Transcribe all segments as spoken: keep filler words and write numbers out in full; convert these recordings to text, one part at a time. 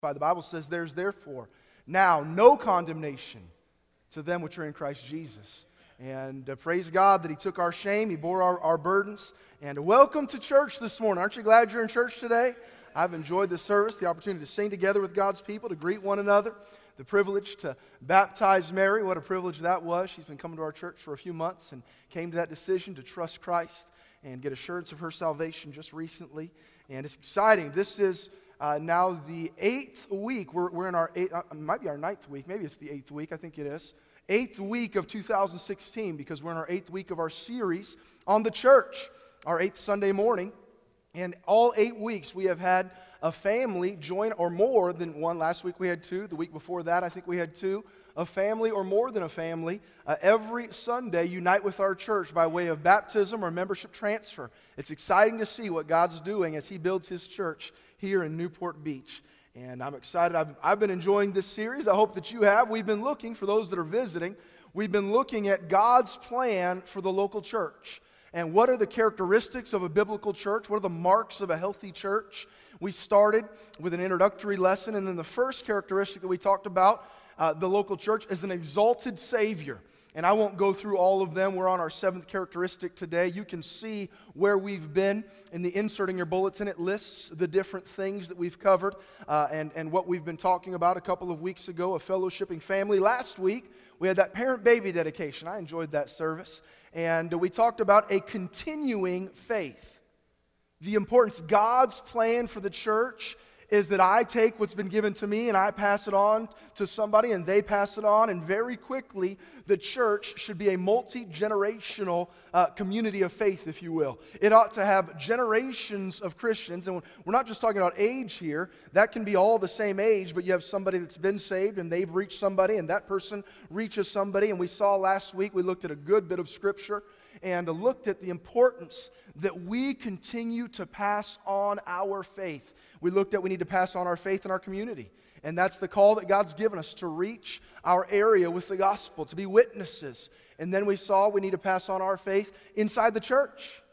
The Bible says there's therefore now no condemnation to them which are in Christ Jesus. And uh, praise God that He took our shame, He bore our, our burdens. And welcome to church this morning. Aren't you glad you're in church today? I've enjoyed this service, the opportunity to sing together with God's people, to greet one another, the privilege to baptize Mary. What a privilege that was. She's been coming to our church for a few months and came to that decision to trust Christ and get assurance of her salvation just recently. And it's exciting. This is Uh, now the eighth week, we're, we're in our eighth, uh, it might be our ninth week, maybe it's the eighth week, I think it is. Eighth week of two thousand sixteen, because we're in our eighth week of our series on the church, our eighth Sunday morning. And all eight weeks we have had a family join, or more than one. Last week we had two, the week before that I think we had two. A family or more than a family, uh, every Sunday unite with our church by way of baptism or membership transfer. It's exciting to see what God's doing as He builds His church here in Newport Beach. And I'm excited. I've, I've been enjoying this series. I hope that you have. We've been looking, for those that are visiting, we've been looking at God's plan for the local church. And what are the characteristics of a biblical church? What are the marks of a healthy church? We started with an introductory lesson, and then the first characteristic that we talked about, uh, the local church, is an exalted Savior. And I won't go through all of them. We're on our seventh characteristic today. You can see where we've been in the insert in your bulletin. It lists the different things that we've covered uh, and, and what we've been talking about a couple of weeks ago, a fellowshipping family. Last week, we had that parent-baby dedication. I enjoyed that service. And we talked about a continuing faith. The importance, God's plan for the church is that I take what's been given to me and I pass it on to somebody and they pass it on, and very quickly the church should be a multi-generational uh, community of faith, if you will. It ought to have generations of Christians, and we're not just talking about age here. That can be all the same age, but you have somebody that's been saved and they've reached somebody and that person reaches somebody. And we saw last week, we looked at a good bit of Scripture and looked at the importance that we continue to pass on our faith. We looked at we need to pass on our faith in our community. And that's the call that God's given us, to reach our area with the gospel, to be witnesses. And then we saw we need to pass on our faith inside the church.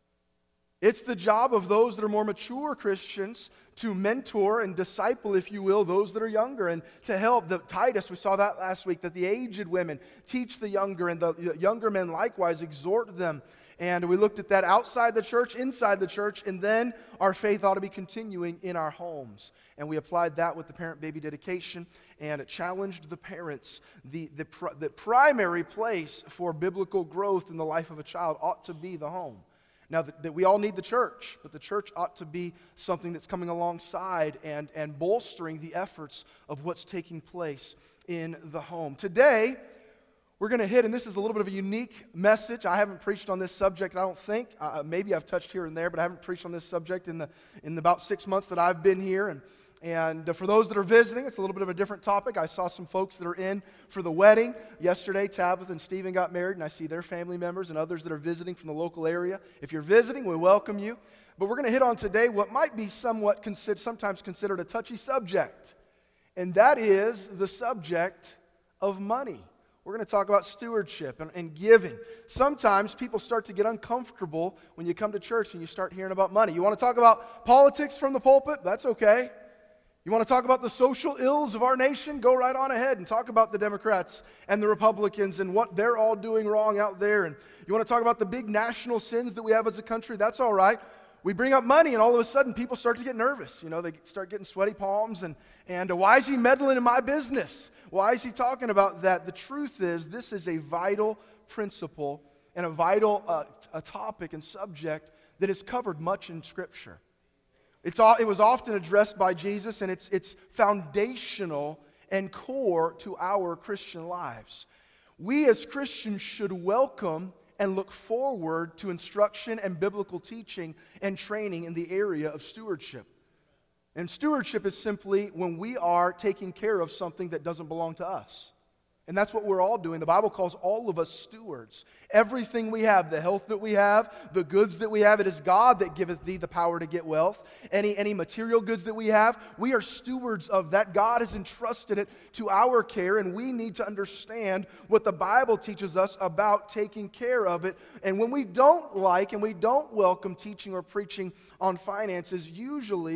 It's the job of those that are more mature Christians to mentor and disciple, if you will, those that are younger, and to help. The Titus, we saw that last week, that the aged women teach the younger, and the younger men likewise exhort them. And we looked at that outside the church, inside the church, and then our faith ought to be continuing in our homes. And we applied that with the parent-baby dedication, and it challenged the parents. The, the, pr- the primary place for biblical growth in the life of a child ought to be the home. Now, that, that we all need the church, but the church ought to be something that's coming alongside and, and bolstering the efforts of what's taking place in the home. Today, we're going to hit, and this is a little bit of a unique message. I haven't preached on this subject, I don't think. Uh, maybe I've touched here and there, but I haven't preached on this subject in the in the about six months that I've been here. And, and uh, for those that are visiting, it's a little bit of a different topic. I saw some folks that are in for the wedding. Yesterday, Tabitha and Stephen got married, and I see their family members and others that are visiting from the local area. If you're visiting, we welcome you. But we're going to hit on today what might be somewhat considered, sometimes considered a touchy subject, and that is the subject of money. We're going to talk about stewardship and, and giving. Sometimes people start to get uncomfortable when you come to church and you start hearing about money. You want to talk about politics from the pulpit? That's okay. You want to talk about the social ills of our nation? Go right on ahead and talk about the Democrats and the Republicans and what they're all doing wrong out there. And you want to talk about the big national sins that we have as a country? That's all right. We bring up money, and all of a sudden people start to get nervous. You know, they start getting sweaty palms, and, and uh, why is he meddling in my business? Why is he talking about that? The truth is, this is a vital principle and a vital uh, a topic and subject that is covered much in Scripture. It's all, it was often addressed by Jesus, and it's, it's foundational and core to our Christian lives. We as Christians should welcome and look forward to instruction and biblical teaching and training in the area of stewardship. And stewardship is simply when we are taking care of something that doesn't belong to us. And that's what we're all doing. The Bible calls all of us stewards. Everything we have, the health that we have, the goods that we have, it is God that giveth thee the power to get wealth. Any, any material goods that we have, we are stewards of that. God has entrusted it to our care, and we need to understand what the Bible teaches us about taking care of it. And when we don't like and we don't welcome teaching or preaching on finances, usually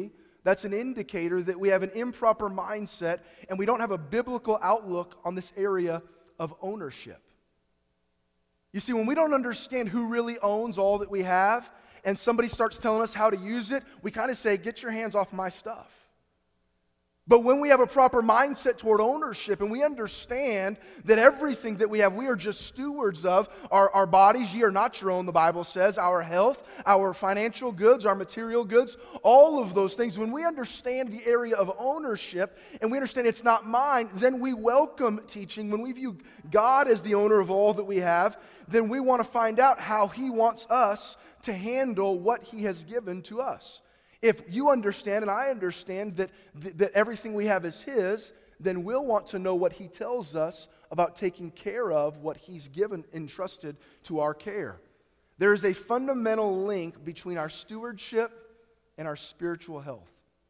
that's an indicator that we have an improper mindset and we don't have a biblical outlook on this area of ownership. You see, when we don't understand who really owns all that we have, and somebody starts telling us how to use it, we kind of say, get your hands off my stuff. But when we have a proper mindset toward ownership and we understand that everything that we have, we are just stewards of, our, our bodies, ye are not your own, the Bible says, our health, our financial goods, our material goods, all of those things. When we understand the area of ownership and we understand it's not mine, then we welcome teaching. When we view God as the owner of all that we have, then we want to find out how He wants us to handle what He has given to us. If you understand and I understand that, th- that everything we have is His, then we'll want to know what He tells us about taking care of what He's given, entrusted to our care. There is a fundamental link between our stewardship and our spiritual health.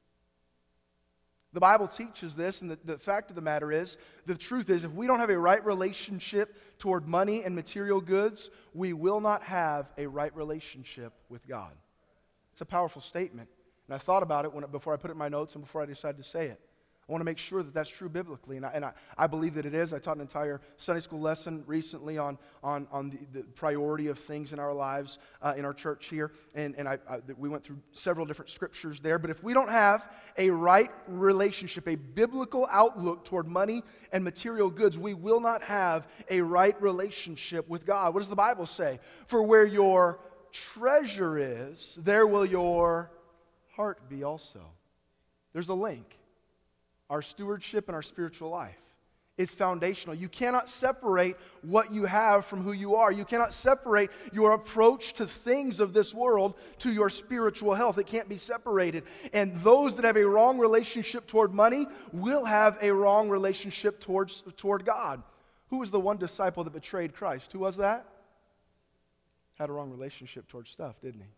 The Bible teaches this, and the, the fact of the matter is, the truth is, if we don't have a right relationship toward money and material goods, we will not have a right relationship with God. It's a powerful statement. And I thought about it when, before I put it in my notes and before I decided to say it. I want to make sure that that's true biblically, and I, and I, I believe that it is. I taught an entire Sunday school lesson recently on, on, on the, the priority of things in our lives uh, in our church here, and, and I, I, we went through several different scriptures there. But if we don't have a right relationship, a biblical outlook toward money and material goods, we will not have a right relationship with God. What does the Bible say? For where your treasure is, there will your heart be also. There's a link. Our stewardship and our spiritual life. It's foundational. You cannot separate what you have from who you are. You cannot separate your approach to things of this world to your spiritual health. It can't be separated. And those that have a wrong relationship toward money will have a wrong relationship towards, toward God. Who was the one disciple that betrayed Christ? Who was that? Had a wrong relationship towards stuff, didn't he?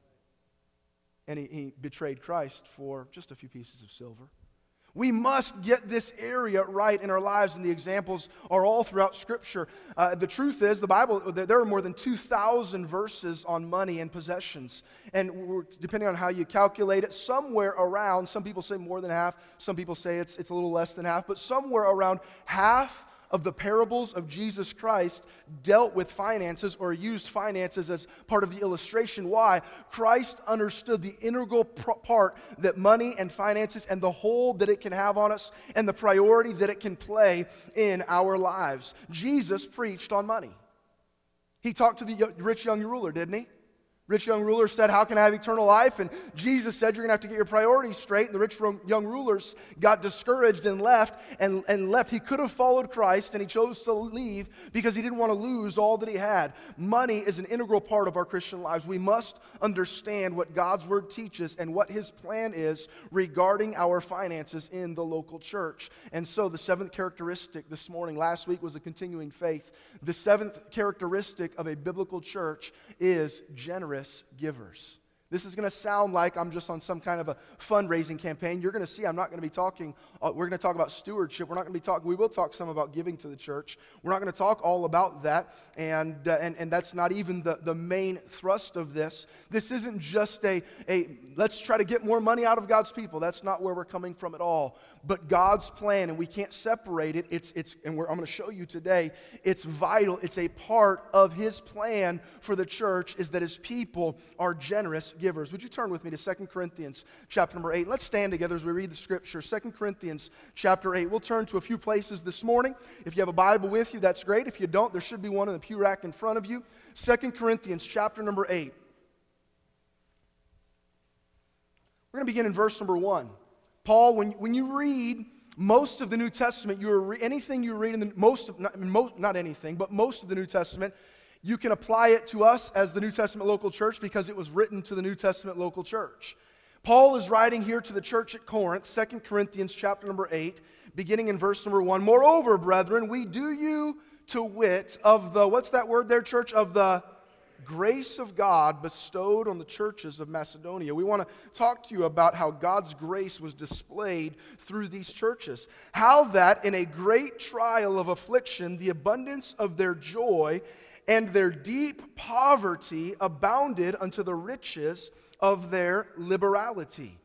And he, he betrayed Christ for just a few pieces of silver. We must get this area right in our lives, and the examples are all throughout Scripture. Uh, the truth is, the Bible, there are more than two thousand verses on money and possessions. And we're, depending on how you calculate it, somewhere around, some people say more than half, some people say it's, it's a little less than half, but somewhere around half of the parables of Jesus Christ dealt with finances or used finances as part of the illustration. Why? Christ understood the integral part that money and finances and the hold that it can have on us and the priority that it can play in our lives. Jesus preached on money. He talked to the rich young ruler, didn't he? Rich young ruler said, how can I have eternal life? And Jesus said, you're going to have to get your priorities straight. And the rich young rulers got discouraged and left, and, and left. He could have followed Christ, and he chose to leave because he didn't want to lose all that he had. Money is an integral part of our Christian lives. We must understand what God's Word teaches and what His plan is regarding our finances in the local church. And so the seventh characteristic this morning, last week was a continuing faith. The seventh characteristic of a biblical church is generous givers. This is going to sound like I'm just on some kind of a fundraising campaign. You're going to see I'm not going to be talking, uh, we're going to talk about stewardship. We're not going to be talking, we will talk some about giving to the church. We're not going to talk all about that, and uh, and, and that's not even the, the main thrust of this. This isn't just a, a, let's try to get more money out of God's people. That's not where we're coming from at all. But God's plan, and we can't separate it, it's, it's, and we're, I'm going to show you today, it's vital, it's a part of His plan for the church, is that His people are generous givers. Would you turn with me to Second Corinthians chapter number eight? Let's stand together as we read the Scripture. Second Corinthians chapter eight. We'll turn to a few places this morning. If you have a Bible with you, that's great. If you don't, there should be one in the pew rack in front of you. Second Corinthians chapter number eight. We're going to begin in verse number one. Paul, when, when you read most of the New Testament, you're re- anything you read in the most of, not, most, not anything, but most of the New Testament, you can apply it to us as the New Testament local church because it was written to the New Testament local church. Paul is writing here to the church at Corinth, Second Corinthians chapter number eight, beginning in verse number one. Moreover, brethren, we do you to wit of the, what's that word there, church? Of the grace of God bestowed on the churches of Macedonia. We want to talk to you about how God's grace was displayed through these churches. How that in a great trial of affliction, the abundance of their joy and their deep poverty abounded unto the riches of their liberality.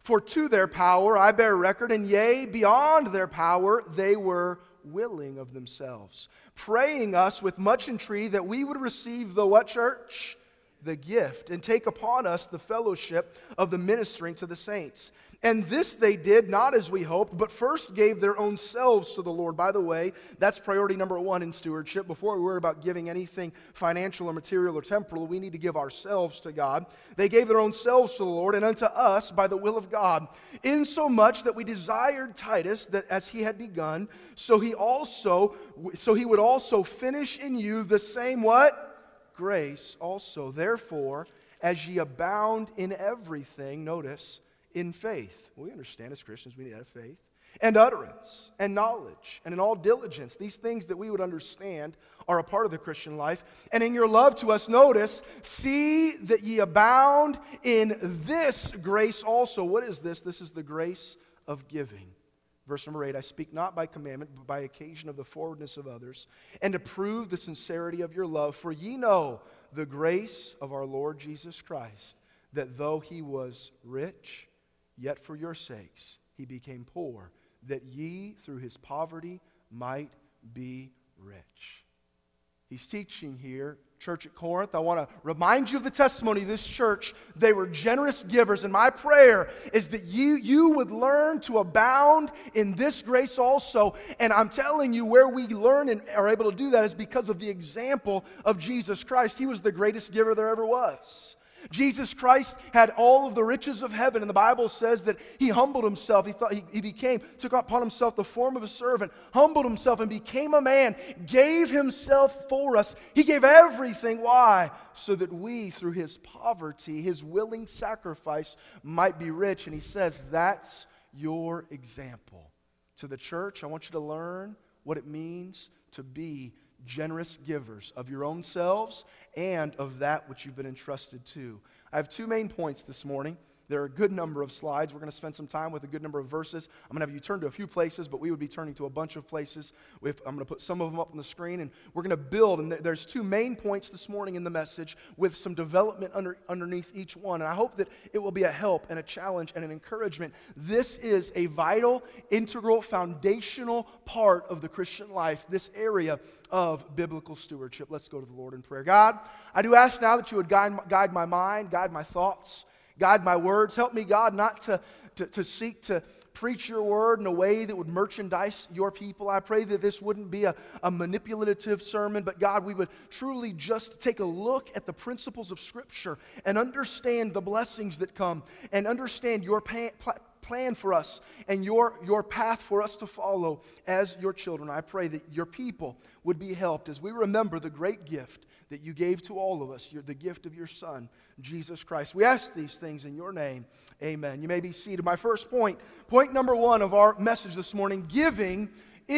For to their power I bear record, and yea, beyond their power, they were willing of themselves, praying us with much entreaty that we would receive the what, church? The gift, and take upon us the fellowship of the ministering to the saints. And this they did not as we hoped, but first gave their own selves to the Lord. By the way, that's priority number one in stewardship. Before we worry about giving anything financial or material or temporal, we need to give ourselves to God. They gave their own selves to the Lord and unto us by the will of God, insomuch that we desired Titus that as he had begun, so he also, so he would also finish in you the same what? Grace also. Therefore, as ye abound in everything, notice, in faith. We understand as Christians we need to have faith. And utterance, and knowledge, and in all diligence. These things that we would understand are a part of the Christian life. And in your love to us, notice, see that ye abound in this grace also. What is this? This is the grace of giving. Verse number eight, I speak not by commandment, but by occasion of the forwardness of others, and to prove the sincerity of your love. For ye know the grace of our Lord Jesus Christ, that though he was rich, yet for your sakes he became poor, that ye through his poverty might be rich. He's teaching here, church at Corinth. I want to remind you of the testimony of this church. They were generous givers, and my prayer is that you, you would learn to abound in this grace also. And I'm telling you, where we learn and are able to do that is because of the example of Jesus Christ. He was the greatest giver there ever was. Jesus Christ had all of the riches of heaven, and the Bible says that he humbled himself. He thought he, he became, took upon himself the form of a servant, humbled himself and became a man, gave himself for us. He gave everything. Why? So that we, through his poverty, his willing sacrifice, might be rich. And he says, that's your example. To the church, I want you to learn what it means to be generous givers of your own selves and of that which you've been entrusted to. I have two main points this morning. There are a good number of slides. We're going to spend some time with a good number of verses. I'm going to have you turn to a few places, but we would be turning to a bunch of places. If I'm going to put some of them up on the screen, and we're going to build. And there's two main points this morning in the message with some development under, underneath each one. And I hope that it will be a help and a challenge and an encouragement. This is a vital, integral, foundational part of the Christian life, this area of biblical stewardship. Let's go to the Lord in prayer. God, I do ask now that you would guide, guide my mind, guide my thoughts, guide my words. Help me, God, not to, to, to seek to preach your word in a way that would merchandise your people. I pray that this wouldn't be a, a manipulative sermon, but God, we would truly just take a look at the principles of Scripture and understand the blessings that come and understand your pa- pl- plan for us and your, your path for us to follow as your children. I pray that your people would be helped as we remember the great gift that you gave to all of us, you're the gift of your Son, Jesus Christ. We ask these things in your name. Amen. You may be seated. My first point, point number one of our message this morning, giving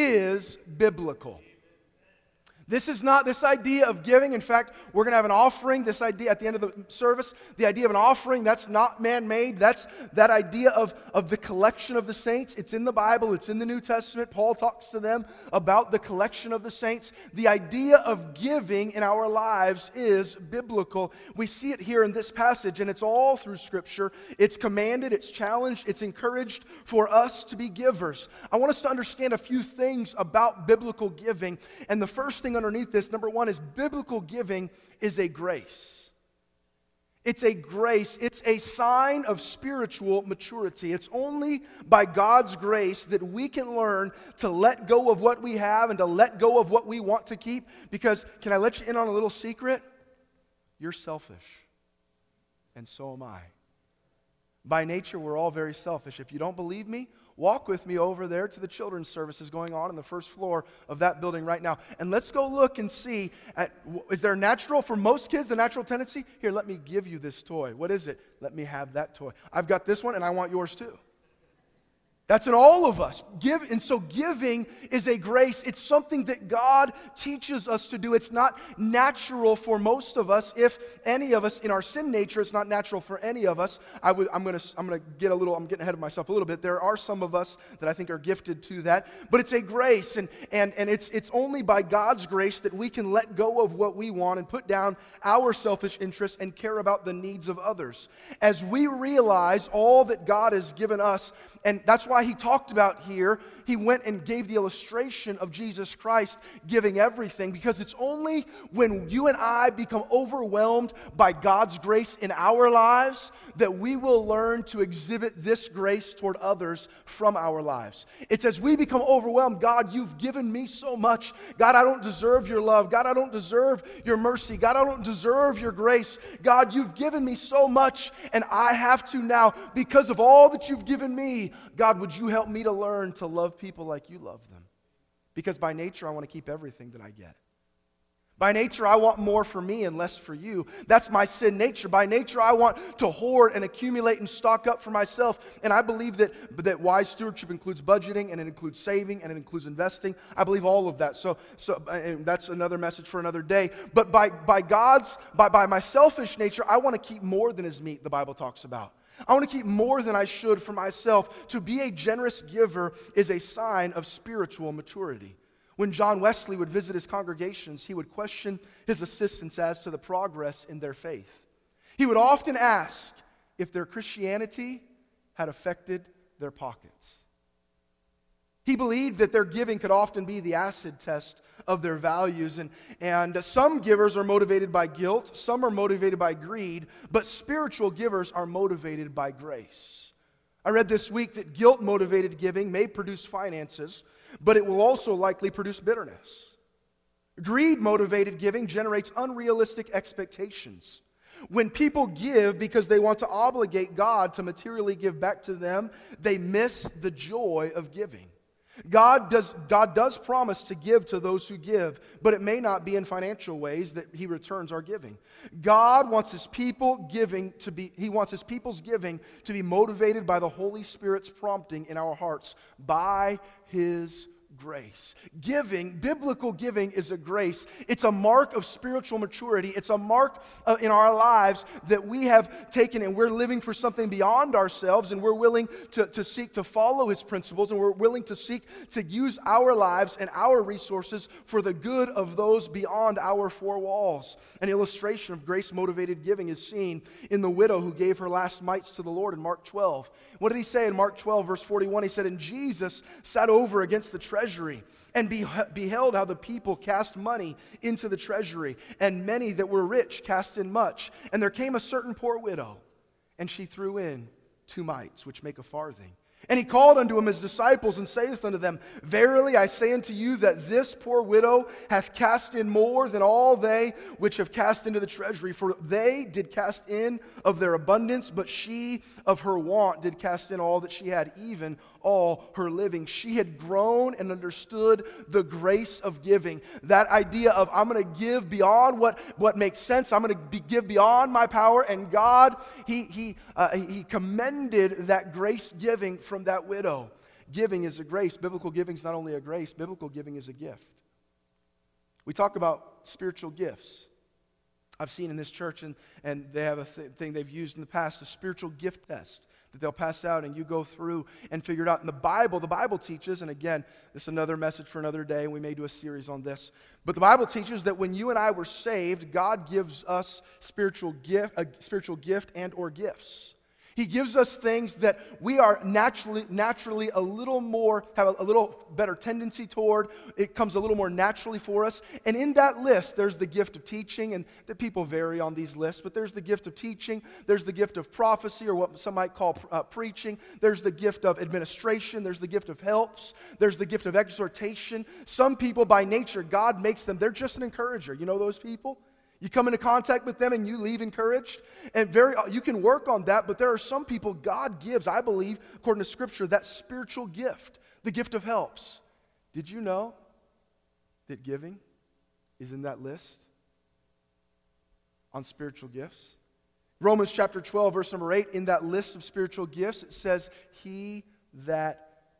is biblical. This is not this idea of giving. In fact, we're going to have an offering. This idea at the end of the service, the idea of an offering, that's not man-made. That's that idea of, of the collection of the saints. It's in the Bible. It's in the New Testament. Paul talks to them about the collection of the saints. The idea of giving in our lives is biblical. We see it here in this passage, and it's all through Scripture. It's commanded, it's challenged, it's encouraged for us to be givers. I want us to understand a few things about biblical giving. And the first thing underneath this, number one, is biblical giving is a grace. It's a grace. It's a sign of spiritual maturity. It's only by God's grace that we can learn to let go of what we have and to let go of what we want to keep. Because, can I let you in on a little secret? You're selfish. And so am I. By nature, we're all very selfish. If you don't believe me, walk with me over there to the children's services going on on the first floor of that building right now. And let's go look and see, at, is there natural, for most kids, the natural tendency? Here, let me give you this toy. What is it? Let me have that toy. I've got this one and I want yours too. That's in all of us. Give, and so giving is a grace. It's something that God teaches us to do. It's not natural for most of us. If any of us, in our sin nature, it's not natural for any of us. I would, I'm going to I'm going to get a little, I'm getting ahead of myself a little bit. There are some of us that I think are gifted to that. But it's a grace, and, and, and it's, it's only by God's grace that we can let go of what we want and put down our selfish interests and care about the needs of others. As we realize all that God has given us, and that's why he talked about here, he went and gave the illustration of Jesus Christ giving everything, because it's only when you and I become overwhelmed by God's grace in our lives that we will learn to exhibit this grace toward others from our lives. It's as we become overwhelmed, God, you've given me so much. God, I don't deserve your love. God, I don't deserve your mercy. God, I don't deserve your grace. God, you've given me so much, and I have to now, because of all that you've given me, God, would you help me to learn to love people like you love them? Because by nature, I want to keep everything that I get. By nature, I want more for me and less for you. That's my sin nature. By nature, I want to hoard and accumulate and stock up for myself. And I believe that, that wise stewardship includes budgeting, and it includes saving, and it includes investing. I believe all of that. So, so and that's another message for another day. But by, by God's, by, by my selfish nature, I want to keep more than is meat, the Bible talks about. I want to keep more than I should for myself. To be a generous giver is a sign of spiritual maturity. When John Wesley would visit his congregations, he would question his assistants as to the progress in their faith. He would often ask if their Christianity had affected their pockets. He believed that their giving could often be the acid test of their values. And, and some givers are motivated by guilt, some are motivated by greed, but spiritual givers are motivated by grace. I read this week that guilt-motivated giving may produce finances, but it will also likely produce bitterness. Greed-motivated giving generates unrealistic expectations. When people give because they want to obligate God to materially give back to them, they miss the joy of giving. God does, God does promise to give to those who give, but it may not be in financial ways that He returns our giving. God wants His people giving to be, He wants His people's giving to be motivated by the Holy Spirit's prompting in our hearts by His grace. Giving, biblical giving is a grace. It's a mark of spiritual maturity. It's a mark uh, in our lives that we have taken and we're living for something beyond ourselves, and we're willing to, to seek to follow His principles, and we're willing to seek to use our lives and our resources for the good of those beyond our four walls. An illustration of grace-motivated giving is seen in the widow who gave her last mites to the Lord in Mark twelve. What did He say in Mark twelve, verse forty-one? He said, "And Jesus sat over against the treasury and beheld how the people cast money into the treasury, and many that were rich cast in much. And there came a certain poor widow, and she threw in two mites, which make a farthing. And He called unto Him His disciples, and saith unto them, Verily I say unto you that this poor widow hath cast in more than all they which have cast into the treasury. For they did cast in of their abundance, but she of her want did cast in all that she had, even all her living." She had grown and understood the grace of giving. That idea of, I'm going to give beyond what, what makes sense. I'm going to be, give beyond my power. And God, He, he, uh, he commended that grace giving from that widow. Giving is a grace. Biblical giving is not only a grace, biblical giving is a gift. We talk about spiritual gifts. I've seen in this church, and, and they have a th- thing they've used in the past, a spiritual gift test that they'll pass out, and you go through and figure it out. In the Bible, the Bible teaches, and again, this is another message for another day, and we may do a series on this, but the Bible teaches that when you and I were saved, God gives us spiritual gift, a spiritual gift and or gifts. He gives us things that we are naturally naturally a little more, have a, a little better tendency toward. It comes a little more naturally for us. And in that list, there's the gift of teaching, and the people vary on these lists, but there's the gift of teaching, there's the gift of prophecy, or what some might call uh, preaching, there's the gift of administration, there's the gift of helps, there's the gift of exhortation. Some people, by nature, God makes them, they're just an encourager. You know those people? You come into contact with them and you leave encouraged. And very, you can work on that, but there are some people God gives, I believe, according to Scripture, that spiritual gift, the gift of helps. Did you know that giving is in that list on spiritual gifts? Romans chapter twelve, verse number eight, in that list of spiritual gifts, it says, "He that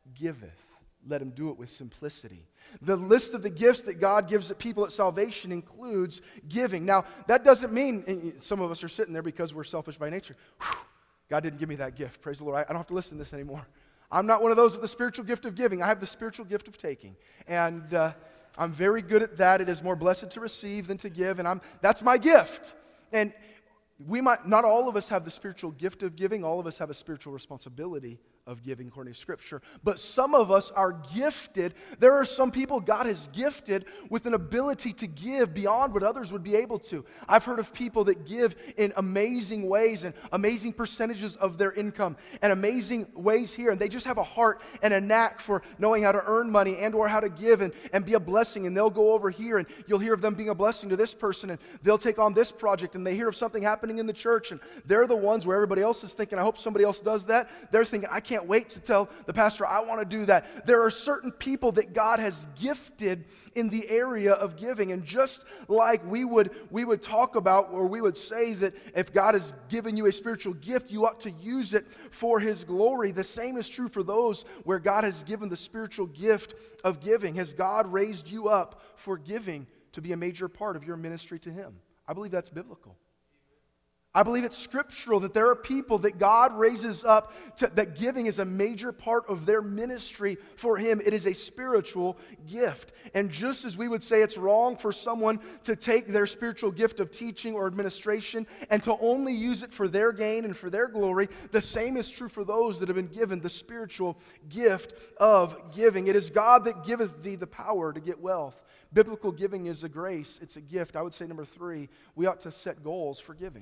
giveth, let him do it with simplicity. The list of the gifts that God gives people at salvation includes giving. Now, that doesn't mean, and some of us are sitting there because we're selfish by nature. Whew, God didn't give me that gift. Praise the Lord. I, I don't have to listen to this anymore. I'm not one of those with the spiritual gift of giving. I have the spiritual gift of taking. And uh, I'm very good at that. It is more blessed to receive than to give, and I'm that's my gift. And we might, not all of us have the spiritual gift of giving. All of us have a spiritual responsibility of giving according to Scripture. But some of us are gifted. There are some people God has gifted with an ability to give beyond what others would be able to. I've heard of people that give in amazing ways and amazing percentages of their income and amazing ways here. And they just have a heart and a knack for knowing how to earn money and or how to give and, and be a blessing. And they'll go over here and you'll hear of them being a blessing to this person and they'll take on this project and they hear of something happening in the church and they're the ones where everybody else is thinking, I hope somebody else does that. They're thinking, I can't wait to tell the pastor I want to do that. There are certain people that God has gifted in the area of giving. And just like we would we would talk about, or we would say that if God has given you a spiritual gift, you ought to use it for His glory. The same is true for those where God has given the spiritual gift of giving. Has God raised you up for giving to be a major part of your ministry to Him? I believe that's biblical. I believe it's scriptural that there are people that God raises up, to, that giving is a major part of their ministry for Him. It is a spiritual gift. And just as we would say it's wrong for someone to take their spiritual gift of teaching or administration and to only use it for their gain and for their glory, the same is true for those that have been given the spiritual gift of giving. It is God that giveth thee the power to get wealth. Biblical giving is a grace. It's a gift. I would say number three, we ought to set goals for giving.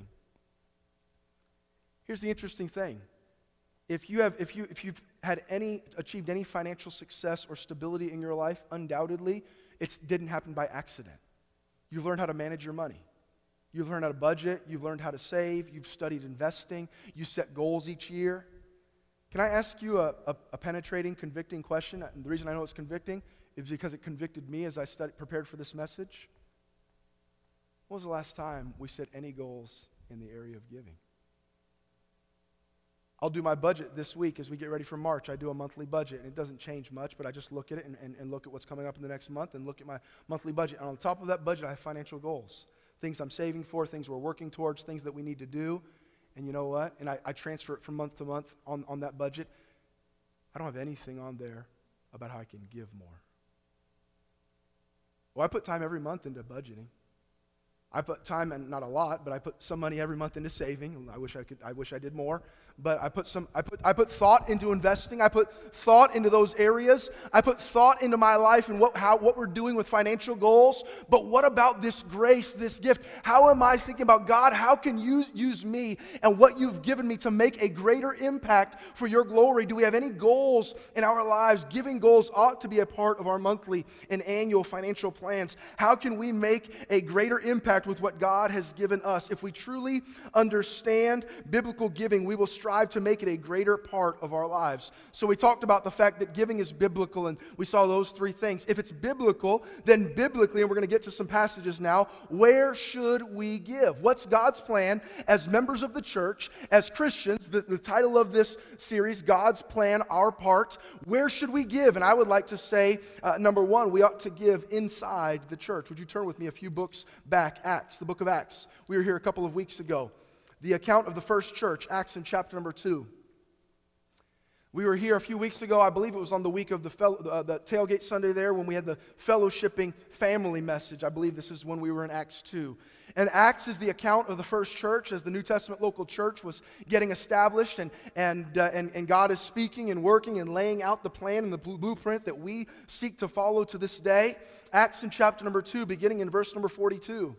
Here's the interesting thing. If you have, if you, if you've had any, achieved any financial success or stability in your life, undoubtedly, it didn't happen by accident. You've learned how to manage your money. You've learned how to budget. You've learned how to save. You've studied investing. You set goals each year. Can I ask you a, a, a penetrating, convicting question? And the reason I know it's convicting is because it convicted me as I studied, prepared for this message. When was the last time we set any goals in the area of giving? I'll do my budget this week as we get ready for March. I do a monthly budget, and it doesn't change much, but I just look at it and, and, and look at what's coming up in the next month and look at my monthly budget. And on top of that budget, I have financial goals, things I'm saving for, things we're working towards, things that we need to do. And you know what? And I, I transfer it from month to month on, on that budget. I don't have anything on there about how I can give more. Well, I put time every month into budgeting. I put time, and not a lot, but I put some money every month into saving. I wish I could. I wish I did more. But I put some. I put. I put thought into investing. I put thought into those areas. I put thought into my life and what how what we're doing with financial goals. But what about this grace, this gift? How am I thinking about God? How can you use me and what you've given me to make a greater impact for your glory? Do we have any goals in our lives? Giving goals ought to be a part of our monthly and annual financial plans. How can we make a greater impact with what God has given us? If we truly understand biblical giving, we will strive to make it a greater part of our lives. So we talked about the fact that giving is biblical, and we saw those three things. If it's biblical, then biblically, and we're going to get to some passages now, where should we give? What's God's plan as members of the church, as Christians? The, the title of this series, God's Plan, Our Part. Where should we give? And I would like to say, uh, number one, we ought to give inside the church. Would you turn with me a few books back? Acts, the book of Acts. We were here a couple of weeks ago. The account of the first church, Acts in chapter number two. We were here a few weeks ago. I believe it was on the week of the, fel- uh, the tailgate Sunday there when we had the fellowshipping family message. I believe this is when we were in Acts two. And Acts is the account of the first church as the New Testament local church was getting established, and and uh, and, and God is speaking and working and laying out the plan and the blueprint that we seek to follow to this day. Acts in chapter number two, beginning in verse number forty-two.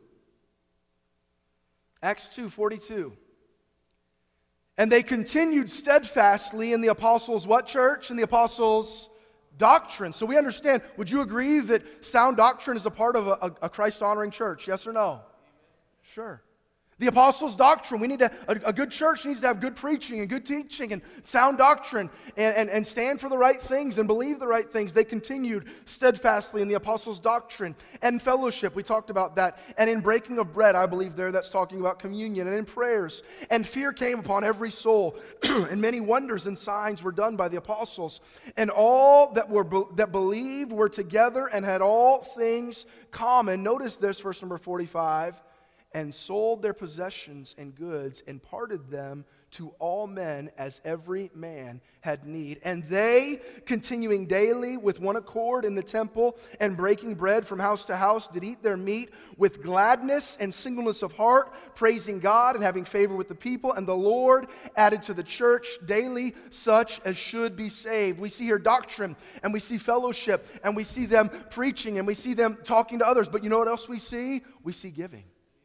Acts two forty-two. And they continued steadfastly in the apostles' what church? In the apostles' doctrine. So we understand, would you agree that sound doctrine is a part of a, a Christ-honoring church? Yes or no? Sure. The apostles' doctrine. We need to, a, a good church needs to have good preaching and good teaching and sound doctrine and, and, and stand for the right things and believe the right things. They continued steadfastly in the apostles' doctrine and fellowship. We talked about that. And in breaking of bread, I believe there that's talking about communion, and in prayers. And fear came upon every soul. And many wonders and signs were done by the apostles. And all that were that believed were together and had all things common. Notice this, verse number forty-five. And sold their possessions and goods and parted them to all men as every man had need. And they, continuing daily with one accord in the temple and breaking bread from house to house, did eat their meat with gladness and singleness of heart, praising God and having favor with the people. And the Lord added to the church daily such as should be saved. We see here doctrine, and we see fellowship, and we see them preaching, and we see them talking to others. But you know what else we see? We see giving.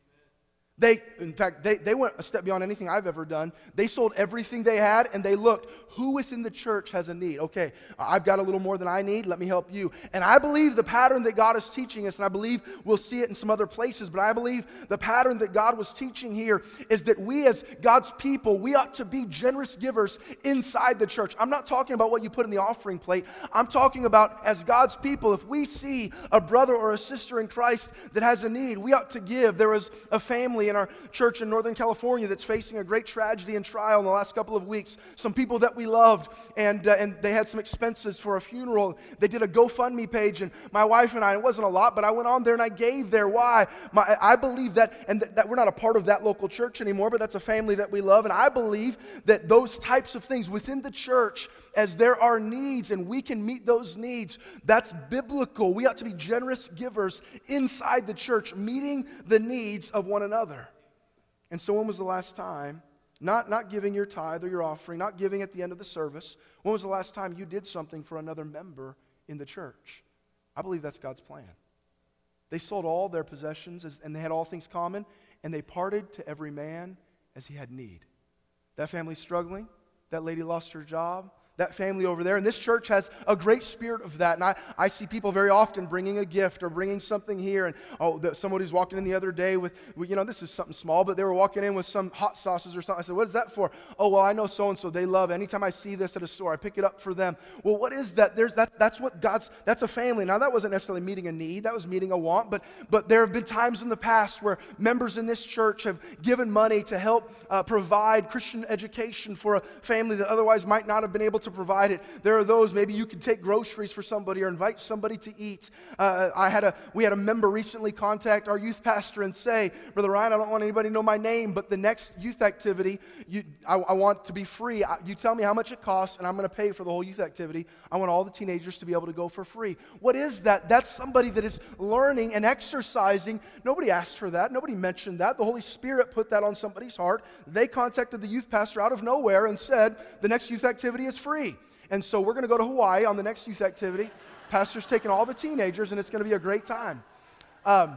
They, in fact, they, they went a step beyond anything I've ever done. They sold everything they had, and they looked, who within the church has a need? Okay, I've got a little more than I need. Let me help you. And I believe the pattern that God is teaching us, and I believe we'll see it in some other places, but I believe the pattern that God was teaching here is that we as God's people, we ought to be generous givers inside the church. I'm not talking about what you put in the offering plate. I'm talking about as God's people, if we see a brother or a sister in Christ that has a need, we ought to give. There was a family in our church in Northern California that's facing a great tragedy and trial in the last couple of weeks. Some people that we loved, and uh, and they had some expenses for a funeral. They did a GoFundMe page, and my wife and I, it wasn't a lot, but I went on there and I gave there. Why? My, I believe that, and th- that we're not a part of that local church anymore, but that's a family that we love, and I believe that those types of things within the church, as there are needs and we can meet those needs, that's biblical. We ought to be generous givers inside the church, meeting the needs of one another. And so when was the last time, not, not giving your tithe or your offering, not giving at the end of the service, when was the last time you did something for another member in the church? I believe that's God's plan. They sold all their possessions as, and they had all things common, and they parted to every man as he had need. That family's struggling. That lady lost her job. That family over there. And this church has a great spirit of that. And I, I see people very often bringing a gift or bringing something here. And oh, the, somebody was walking in the other day with, well, you know, this is something small, but they were walking in with some hot sauces or something. I said, what is that for? Oh, well, I know so-and-so. They love it. Anytime I see this at a store, I pick it up for them. Well, what is that? There's that. That's what God's, that's a family. Now, that wasn't necessarily meeting a need. That was meeting a want. But, but there have been times in the past where members in this church have given money to help uh, provide Christian education for a family that otherwise might not have been able to provide it. There are those, maybe you could take groceries for somebody or invite somebody to eat. Uh, I had a, we had a member recently contact our youth pastor and say, Brother Ryan, I don't want anybody to know my name, but the next youth activity, you, I, I want to be free. I, you tell me how much it costs, and I'm going to pay for the whole youth activity. I want all the teenagers to be able to go for free. What is that? That's somebody that is learning and exercising. Nobody asked for that. Nobody mentioned that. The Holy Spirit put that on somebody's heart. They contacted the youth pastor out of nowhere and said, the next youth activity is free. And so we're going to go to Hawaii on the next youth activity. Pastor's taking all the teenagers, and it's going to be a great time. Um,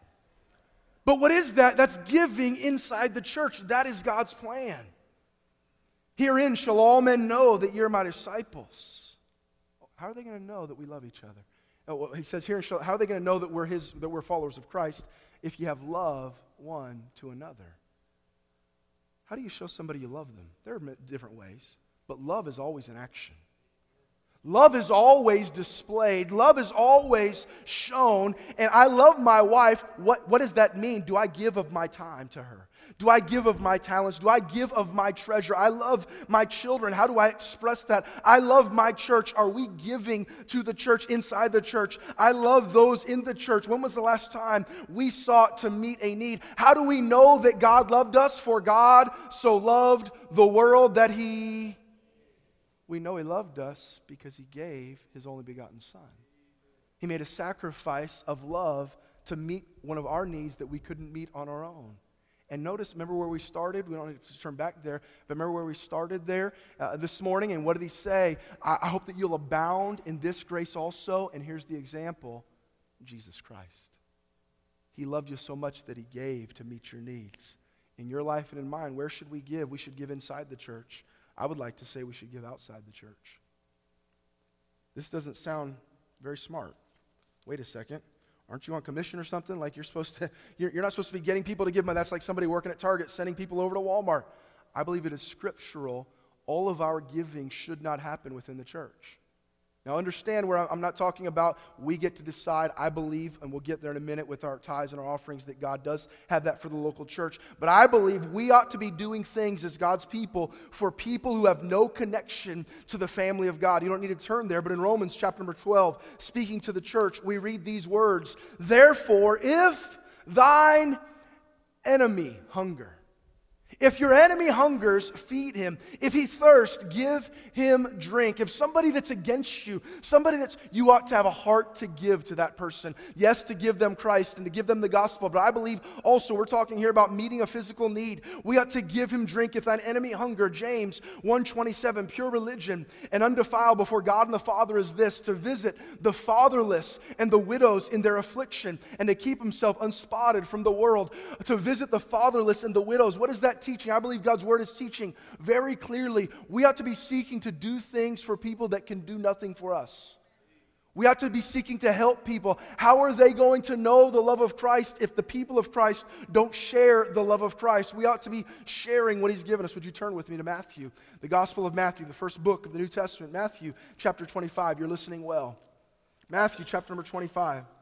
but what is that? That's giving inside the church. That is God's plan. Herein shall all men know that you're my disciples. How are they going to know that we love each other? Oh, well, he says here, how are they going to know that we're his, that we're followers of Christ if you have love one to another? How do you show somebody you love them? There are different ways. But love is always in action. Love is always displayed. Love is always shown. And I love my wife. What, what does that mean? Do I give of my time to her? Do I give of my talents? Do I give of my treasure? I love my children. How do I express that? I love my church. Are we giving to the church, inside the church? I love those in the church. When was the last time we sought to meet a need? How do we know that God loved us? For God so loved the world that He... We know He loved us because He gave His only begotten Son. He made a sacrifice of love to meet one of our needs that we couldn't meet on our own. And notice, remember where we started? We don't have to turn back there. But remember where we started there uh, this morning? And what did He say? I, I hope that you'll abound in this grace also. And here's the example, Jesus Christ. He loved you so much that He gave to meet your needs. In your life and in mine, where should we give? We should give inside the church. I would like to say we should give outside the church. This doesn't sound very smart. Wait a second. Aren't you on commission or something? Like you're supposed to, you're, you're not supposed to be getting people to give money. That's like somebody working at Target sending people over to Walmart. I believe it is scriptural. All of our giving should not happen within the church. Now understand where I'm not talking about we get to decide. I believe, and we'll get there in a minute with our tithes and our offerings, that God does have that for the local church. But I believe we ought to be doing things as God's people for people who have no connection to the family of God. You don't need to turn there, but in Romans chapter number twelve, speaking to the church, we read these words, "Therefore, if thine enemy hunger, if your enemy hungers, feed him. If he thirsts, give him drink." If somebody that's against you, somebody that's, you ought to have a heart to give to that person. Yes, to give them Christ and to give them the gospel, but I believe also we're talking here about meeting a physical need. We ought to give him drink. If thine enemy hunger, James one twenty-seven, pure religion and undefiled before God and the Father is this, to visit the fatherless and the widows in their affliction and to keep himself unspotted from the world. To visit the fatherless and the widows. What is that teaching? I believe God's word is teaching very clearly. We ought to be seeking to do things for people that can do nothing for us. We ought to be seeking to help people. How are they going to know the love of Christ if the people of Christ don't share the love of Christ? We ought to be sharing what he's given us. Would you turn with me to Matthew, the Gospel of Matthew, the first book of the New Testament, Matthew chapter twenty-five. You're listening well. Matthew chapter number twenty-five. I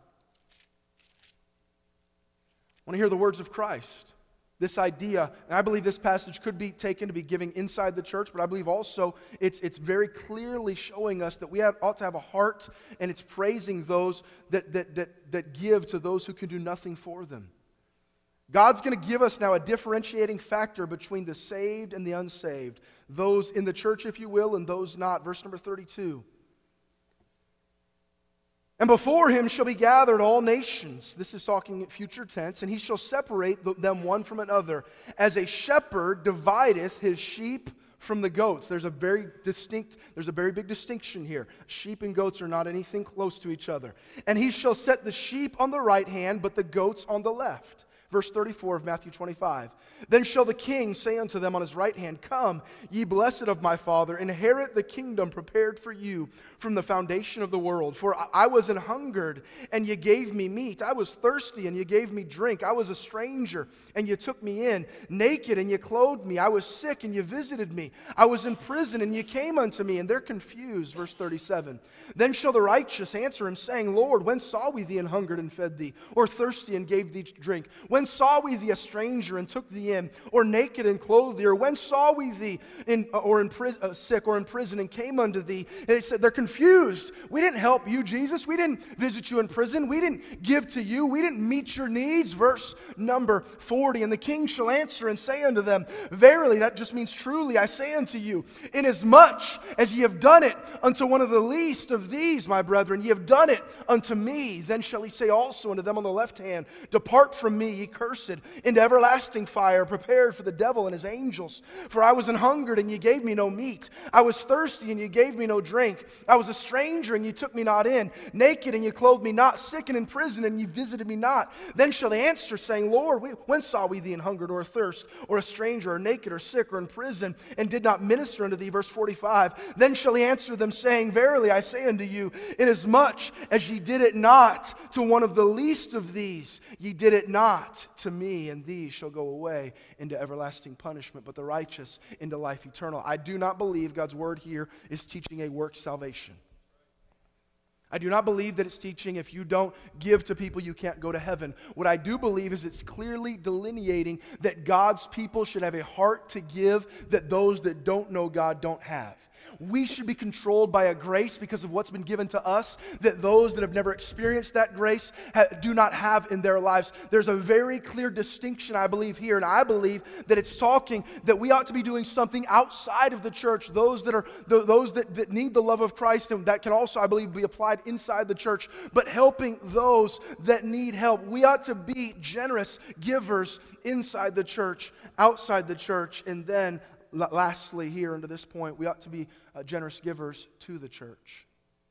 want to hear the words of Christ. This idea, and I believe this passage could be taken to be giving inside the church, but I believe also it's, it's very clearly showing us that we have, ought to have a heart, and it's praising those that, that, that, that give to those who can do nothing for them. God's going to give us now a differentiating factor between the saved and the unsaved, those in the church, if you will, and those not. Verse number thirty-two. "And before him shall be gathered all nations." This is talking future tense. "And he shall separate them one from another, as a shepherd divideth his sheep from the goats." There's a very distinct, there's a very big distinction here. Sheep and goats are not anything close to each other. "And he shall set the sheep on the right hand, but the goats on the left." Verse thirty-four of Matthew twenty-five. "Then shall the king say unto them on his right hand, Come, ye blessed of my Father, inherit the kingdom prepared for you from the foundation of the world. For I was an hungered, and ye gave me meat. I was thirsty, and ye gave me drink. I was a stranger, and ye took me in. Naked, and ye clothed me. I was sick, and ye visited me. I was in prison, and ye came unto me." And they're confused. Verse thirty-seven. "Then shall the righteous answer him, saying, Lord, when saw we thee an hungered and fed thee? Or thirsty and gave thee drink? When saw we thee a stranger and took thee in? Or naked and clothed thee? Or when saw we thee in, or in pri- uh, sick or in prison and came unto thee?" And they said, they're confused. "We didn't help you, Jesus. We didn't visit you in prison. We didn't give to you. We didn't meet your needs." Verse number forty. "And the king shall answer and say unto them, Verily," that just means truly, "I say unto you, inasmuch as ye have done it unto one of the least of these, my brethren, ye have done it unto me. Then shall he say also unto them on the left hand, Depart from me, ye cursed, into everlasting fire, prepared for the devil and his angels. For I was an hungered, and ye gave me no meat. I was thirsty, and ye gave me no drink. I was a stranger, and ye took me not in. Naked, and ye clothed me not. Sick and in prison, and ye visited me not. Then shall they answer, saying, Lord, we, when saw we thee an hungered, or athirst, or a stranger, or naked, or sick, or in prison, and did not minister unto thee?" Verse forty-five. "Then shall he answer them, saying, Verily I say unto you, inasmuch as ye did it not to one of the least of these, ye did it not to me, and these shall go away into everlasting punishment, but the righteous into life eternal." I do not believe God's word here is teaching a work salvation. I do not believe that it's teaching if you don't give to people, you can't go to heaven. What I do believe is it's clearly delineating that God's people should have a heart to give that those that don't know God don't have. We should be controlled by a grace because of what's been given to us that those that have never experienced that grace ha- do not have in their lives. There's a very clear distinction, I believe, here, and I believe that it's talking that we ought to be doing something outside of the church, those that are th- those that, that need the love of Christ, and that can also, I believe, be applied inside the church, but helping those that need help. We ought to be generous givers inside the church, outside the church, and then lastly, here into this point, we ought to be uh, generous givers to the church.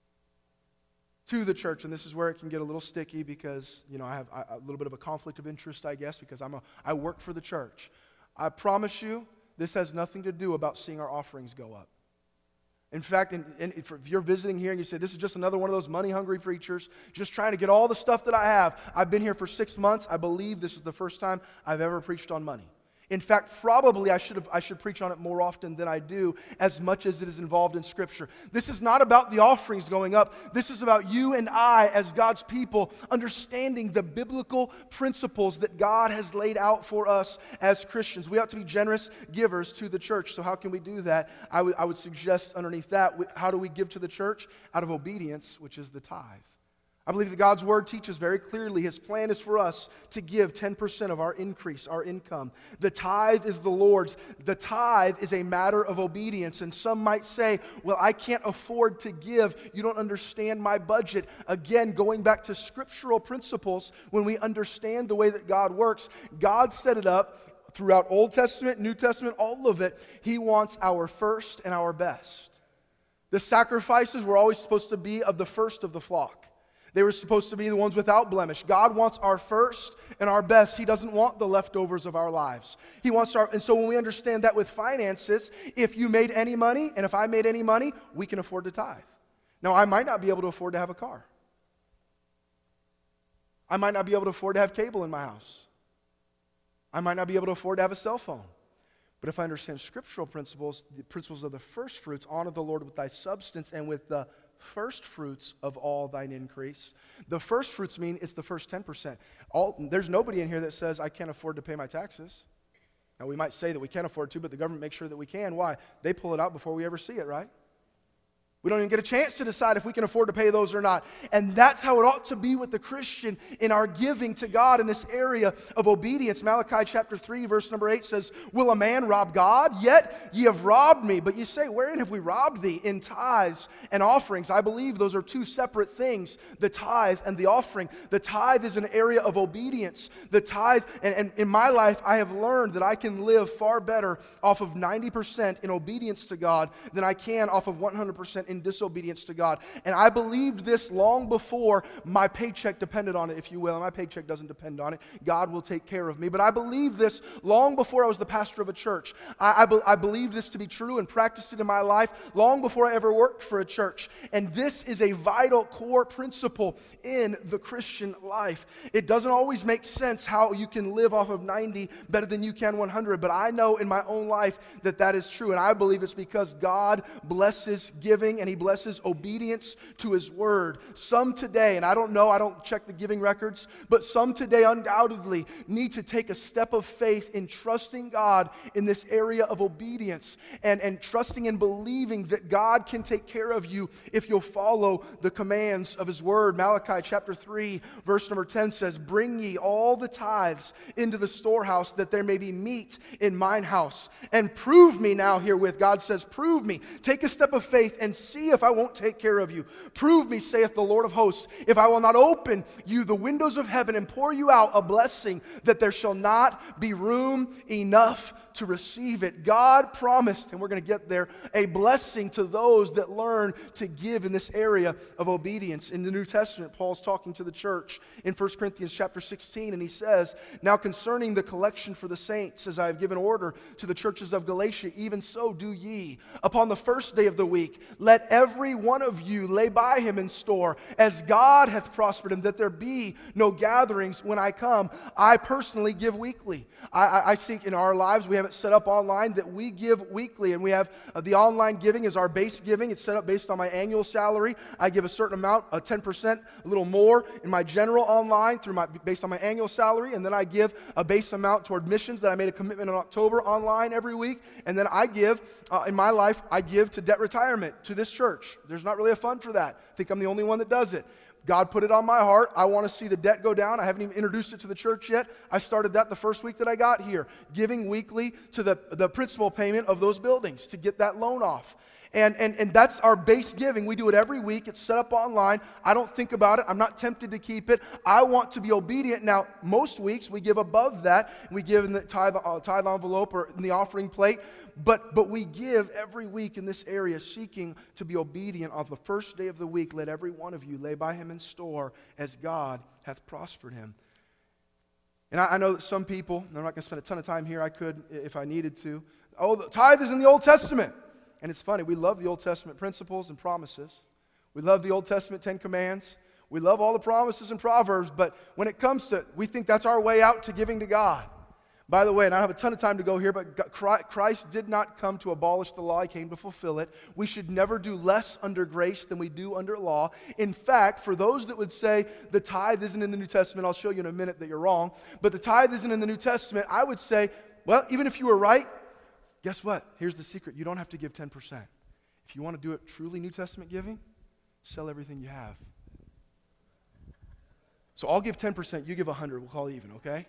To the church, and this is where it can get a little sticky because, you know, I have a little bit of a conflict of interest, I guess, because I'm a, I work for the church. I promise you, this has nothing to do about seeing our offerings go up. In fact, in, in, if you're visiting here and you say, this is just another one of those money-hungry preachers, just trying to get all the stuff that I have. I've been here for six months. I believe this is the first time I've ever preached on money. In fact, probably I should have, I should preach on it more often than I do, as much as it is involved in Scripture. This is not about the offerings going up. This is about you and I, as God's people, understanding the biblical principles that God has laid out for us as Christians. We ought to be generous givers to the church. So how can we do that? I would, I would suggest underneath that, how do we give to the church? Out of obedience, which is the tithe. I believe that God's Word teaches very clearly His plan is for us to give ten percent of our increase, our income. The tithe is the Lord's. The tithe is a matter of obedience. And some might say, well, I can't afford to give. You don't understand my budget. Again, going back to scriptural principles, when we understand the way that God works, God set it up throughout Old Testament, New Testament, all of it. He wants our first and our best. The sacrifices were always supposed to be of the first of the flock. They were supposed to be the ones without blemish. God wants our first and our best. He doesn't want the leftovers of our lives. He wants our, and so when we understand that with finances, if you made any money, and if I made any money, we can afford to tithe. Now, I might not be able to afford to have a car. I might not be able to afford to have cable in my house. I might not be able to afford to have a cell phone. But if I understand scriptural principles, the principles of the first fruits, honor the Lord with thy substance and with the first fruits of all thine increase. The first fruits mean it's the first ten percent. All, there's nobody in here that says, I can't afford to pay my taxes. Now, we might say that we can't afford to, but the government makes sure that we can. Why? They pull it out before we ever see it, right? We don't even get a chance to decide if we can afford to pay those or not. And that's how it ought to be with the Christian in our giving to God in this area of obedience. Malachi chapter three, verse number eight says, will a man rob God? Yet ye have robbed me. But you say, wherein have we robbed thee? In tithes and offerings. I believe those are two separate things, the tithe and the offering. The tithe is an area of obedience. The tithe, and, and in my life, I have learned that I can live far better off of ninety percent in obedience to God than I can off of one hundred percent in in disobedience to God. And I believed this long before my paycheck depended on it, if you will. And my paycheck doesn't depend on it. God will take care of me. But I believed this long before I was the pastor of a church. I, I, be, I believed this to be true and practiced it in my life long before I ever worked for a church. And this is a vital core principle in the Christian life. It doesn't always make sense how you can live off of ninety better than you can one hundred. But I know in my own life that that is true. And I believe it's because God blesses giving and He blesses obedience to His Word. Some today, and I don't know, I don't check the giving records, but some today undoubtedly need to take a step of faith in trusting God in this area of obedience and, and trusting and believing that God can take care of you if you'll follow the commands of His Word. Malachi chapter three, verse number ten says, bring ye all the tithes into the storehouse that there may be meat in mine house. And prove me now herewith. God says, prove me. Take a step of faith and see if I won't take care of you. Prove me, saith the Lord of hosts, if I will not open you the windows of heaven and pour you out a blessing that there shall not be room enough to receive it. God promised, and we're going to get there, a blessing to those that learn to give in this area of obedience. In the New Testament, Paul's talking to the church in First Corinthians chapter sixteen, and he says, now concerning the collection for the saints, as I have given order to the churches of Galatia, even so do ye. Upon the first day of the week, let every one of you lay by him in store, as God hath prospered him, that there be no gatherings when I come. I personally give weekly. I, I, I seek in our lives, we have it set up online that we give weekly, and we have uh, the online giving is our base giving. It's set up based on my annual salary. I give a certain amount, uh, ten percent, a little more in my general online through my based on my annual salary, and then I give a base amount toward missions that I made a commitment in October online every week, and then I give, uh, in my life, I give to debt retirement to this church. There's not really a fund for that. I think I'm the only one that does it. God put it on my heart. I want to see the debt go down. I haven't even introduced it to the church yet. I started that the first week that I got here, giving weekly to the, the principal payment of those buildings to get that loan off. And, and, and that's our base giving. We do it every week. It's set up online. I don't think about it. I'm not tempted to keep it. I want to be obedient. Now, most weeks we give above that. We give in the tithe, uh, tithe envelope or in the offering plate. But, but we give every week in this area, seeking to be obedient. On the first day of the week, let every one of you lay by him in store as God hath prospered him. And I, I know that some people, and I'm not going to spend a ton of time here, I could if I needed to. Oh, the tithe is in the Old Testament. And it's funny, we love the Old Testament principles and promises. We love the Old Testament Ten Commands. We love all the promises and Proverbs, but when it comes to, we think that's our way out to giving to God. By the way, and I don't have a ton of time to go here, but Christ did not come to abolish the law. He came to fulfill it. We should never do less under grace than we do under law. In fact, for those that would say the tithe isn't in the New Testament, I'll show you in a minute that you're wrong, but the tithe isn't in the New Testament, I would say, well, even if you were right, guess what? Here's the secret. You don't have to give ten percent. If you want to do it truly New Testament giving, sell everything you have. So I'll give ten percent, you give one hundred, we'll call it even, okay?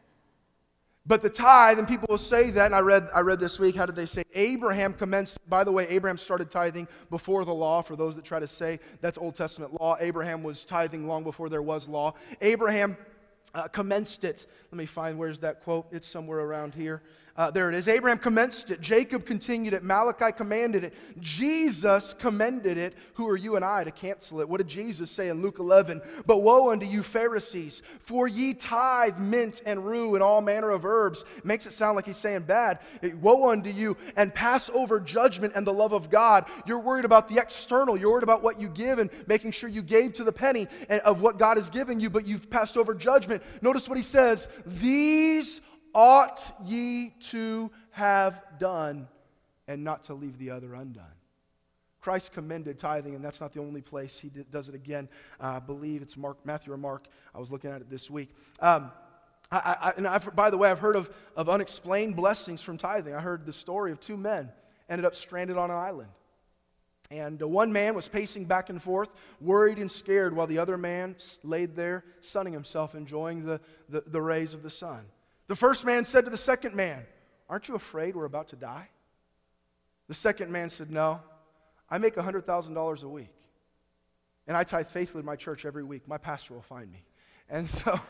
But the tithe, and people will say that, and I read I read this week, how did they say? Abraham commenced, by the way, Abraham started tithing before the law, for those that try to say that's Old Testament law. Abraham was tithing long before there was law. Abraham uh, commenced it. Let me find, where's that quote? It's somewhere around here. Uh, there it is. Abraham commenced it. Jacob continued it. Malachi commanded it. Jesus commended it. Who are you and I to cancel it? What did Jesus say in Luke eleven? But woe unto you, Pharisees, for ye tithe mint and rue and all manner of herbs. Makes it sound like he's saying bad. Woe unto you, and pass over judgment and the love of God. You're worried about the external. You're worried about what you give and making sure you gave to the penny of what God has given you, but you've passed over judgment. Notice what he says. These ought ye to have done, and not to leave the other undone. Christ commended tithing, and that's not the only place he did, does it again. Uh, I believe it's Mark, Matthew or Mark. I was looking at it this week. Um, I, I, and I've, by the way, I've heard of, of unexplained blessings from tithing. I heard the story of two men ended up stranded on an island. And uh, one man was pacing back and forth, worried and scared, while the other man laid there, sunning himself, enjoying the, the, the rays of the sun. The first man said to the second man, aren't you afraid we're about to die? The second man said, no, I make one hundred thousand dollars a week. And I tithe faithfully to my church every week. My pastor will find me. And so,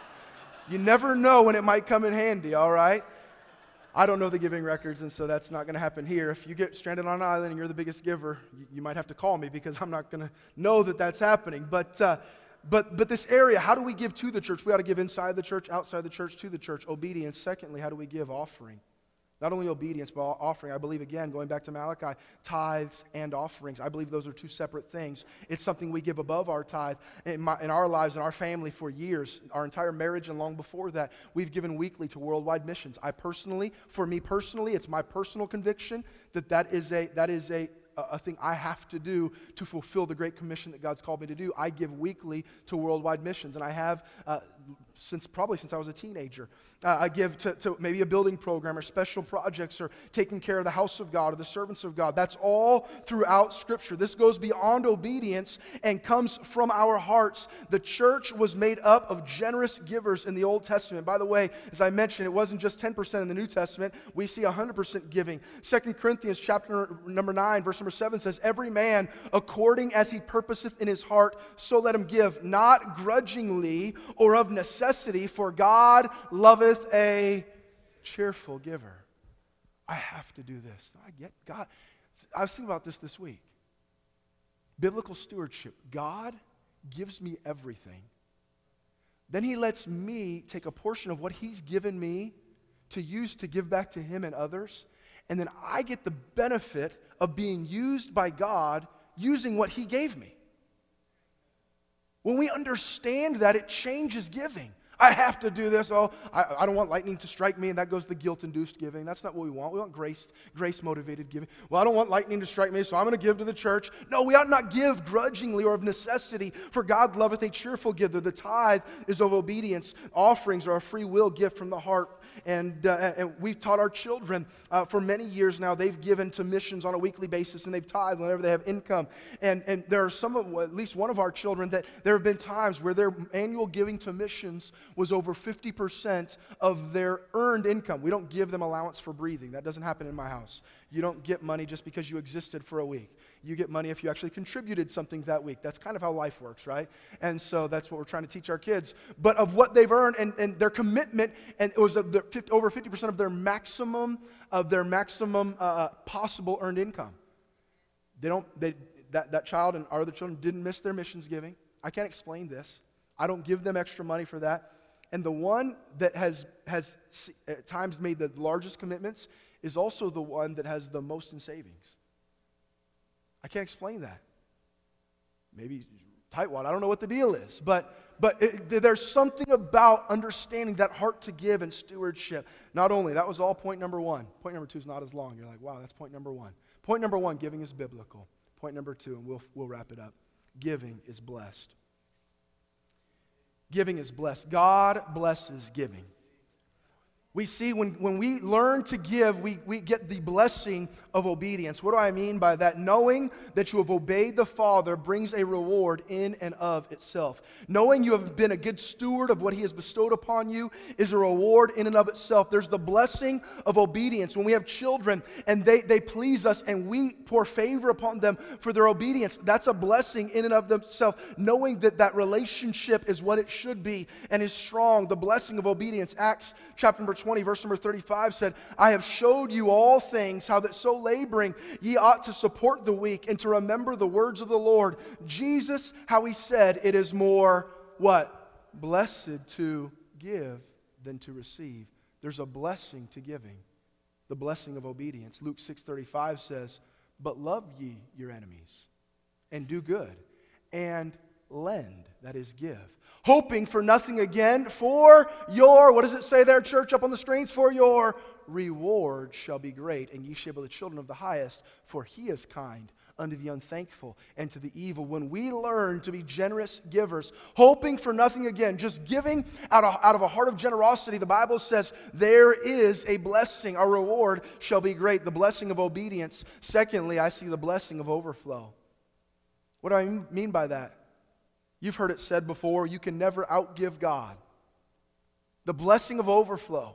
you never know when it might come in handy, all right? I don't know the giving records, and so that's not going to happen here. If you get stranded on an island and you're the biggest giver, you, you might have to call me because I'm not going to know that that's happening. But... Uh, But but this area, how do we give to the church? We ought to give inside the church, outside the church, to the church. Obedience. Secondly, how do we give? Offering. Not only obedience, but offering. I believe, again, going back to Malachi, tithes and offerings. I believe those are two separate things. It's something we give above our tithe. In, my, in our lives, in our family, for years, our entire marriage and long before that, we've given weekly to worldwide missions. I personally, for me personally, it's my personal conviction that that is a that is a a thing I have to do to fulfill the great commission that God's called me to do. I give weekly to worldwide missions, and I have uh, since probably since I was a teenager. Uh, I give to, to maybe a building program or special projects or taking care of the house of God or the servants of God. That's all throughout Scripture. This goes beyond obedience and comes from our hearts. The church was made up of generous givers in the Old Testament. By the way, as I mentioned, it wasn't just ten percent in the New Testament. We see one hundred percent giving. Second Corinthians chapter number nine, verse number seven says, every man according as he purposeth in his heart, so let him give, not grudgingly or of necessity, for God loveth a cheerful giver. I have to do this. I get God. I was thinking about this this week. Biblical stewardship. God gives me everything. Then he lets me take a portion of what he's given me to use to give back to him and others. And then I get the benefit of being used by God using what he gave me. When we understand that, it changes giving. I have to do this. Oh, I, I don't want lightning to strike me, and that goes to guilt-induced giving. That's not what we want. We want grace, grace-motivated giving. Well, I don't want lightning to strike me, so I'm going to give to the church. No, we ought not give grudgingly or of necessity, for God loveth a cheerful giver. The tithe is of obedience. Offerings are a free will gift from the heart. And, uh, and we've taught our children uh, for many years now. They've given to missions on a weekly basis, and they've tithed whenever they have income. And, and there are some of, at least one of our children, that there have been times where their annual giving to missions was over fifty percent of their earned income. We don't give them allowance for breathing. That doesn't happen in my house. You don't get money just because you existed for a week. You get money if you actually contributed something that week. That's kind of how life works, right? And so that's what we're trying to teach our kids. But of what they've earned and, and their commitment, and it was of their fifty, over fifty percent of their maximum of their maximum uh, possible earned income. They don't. They that that child and our other children didn't miss their missions giving. I can't explain this. I don't give them extra money for that. And the one that has has at times made the largest commitments is also the one that has the most in savings. I can't explain that. Maybe tightwad, I don't know what the deal is. But, but it, there's something about understanding that heart to give and stewardship. Not only, that was all point number one. Point number two is not as long. You're like, wow, that's point number one. Point number one, giving is biblical. Point number two, and we'll, we'll wrap it up. Giving is blessed. Giving is blessed. God blesses giving. We see when, when we learn to give, we, we get the blessing of obedience. What do I mean by that? Knowing that you have obeyed the Father brings a reward in and of itself. Knowing you have been a good steward of what He has bestowed upon you is a reward in and of itself. There's the blessing of obedience. When we have children and they, they please us and we pour favor upon them for their obedience, that's a blessing in and of themselves. Knowing that that relationship is what it should be and is strong. The blessing of obedience. Acts chapter number twenty, verse number thirty-five said, I have showed you all things, how that so laboring ye ought to support the weak and to remember the words of the Lord. Jesus, how He said, it is more, what? Blessed to give than to receive. There's a blessing to giving. The blessing of obedience. Luke six thirty-five says, but love ye your enemies, and do good, and lend, that is give. Hoping for nothing again, for your, what does it say there, church, up on the screens? For your reward shall be great, and ye shall be the children of the highest, for He is kind unto the unthankful and to the evil. When we learn to be generous givers, hoping for nothing again, just giving out of, out of a heart of generosity, the Bible says there is a blessing. Our reward shall be great, the blessing of obedience. Secondly, I see the blessing of overflow. What do I mean by that? You've heard it said before, you can never outgive God. The blessing of overflow.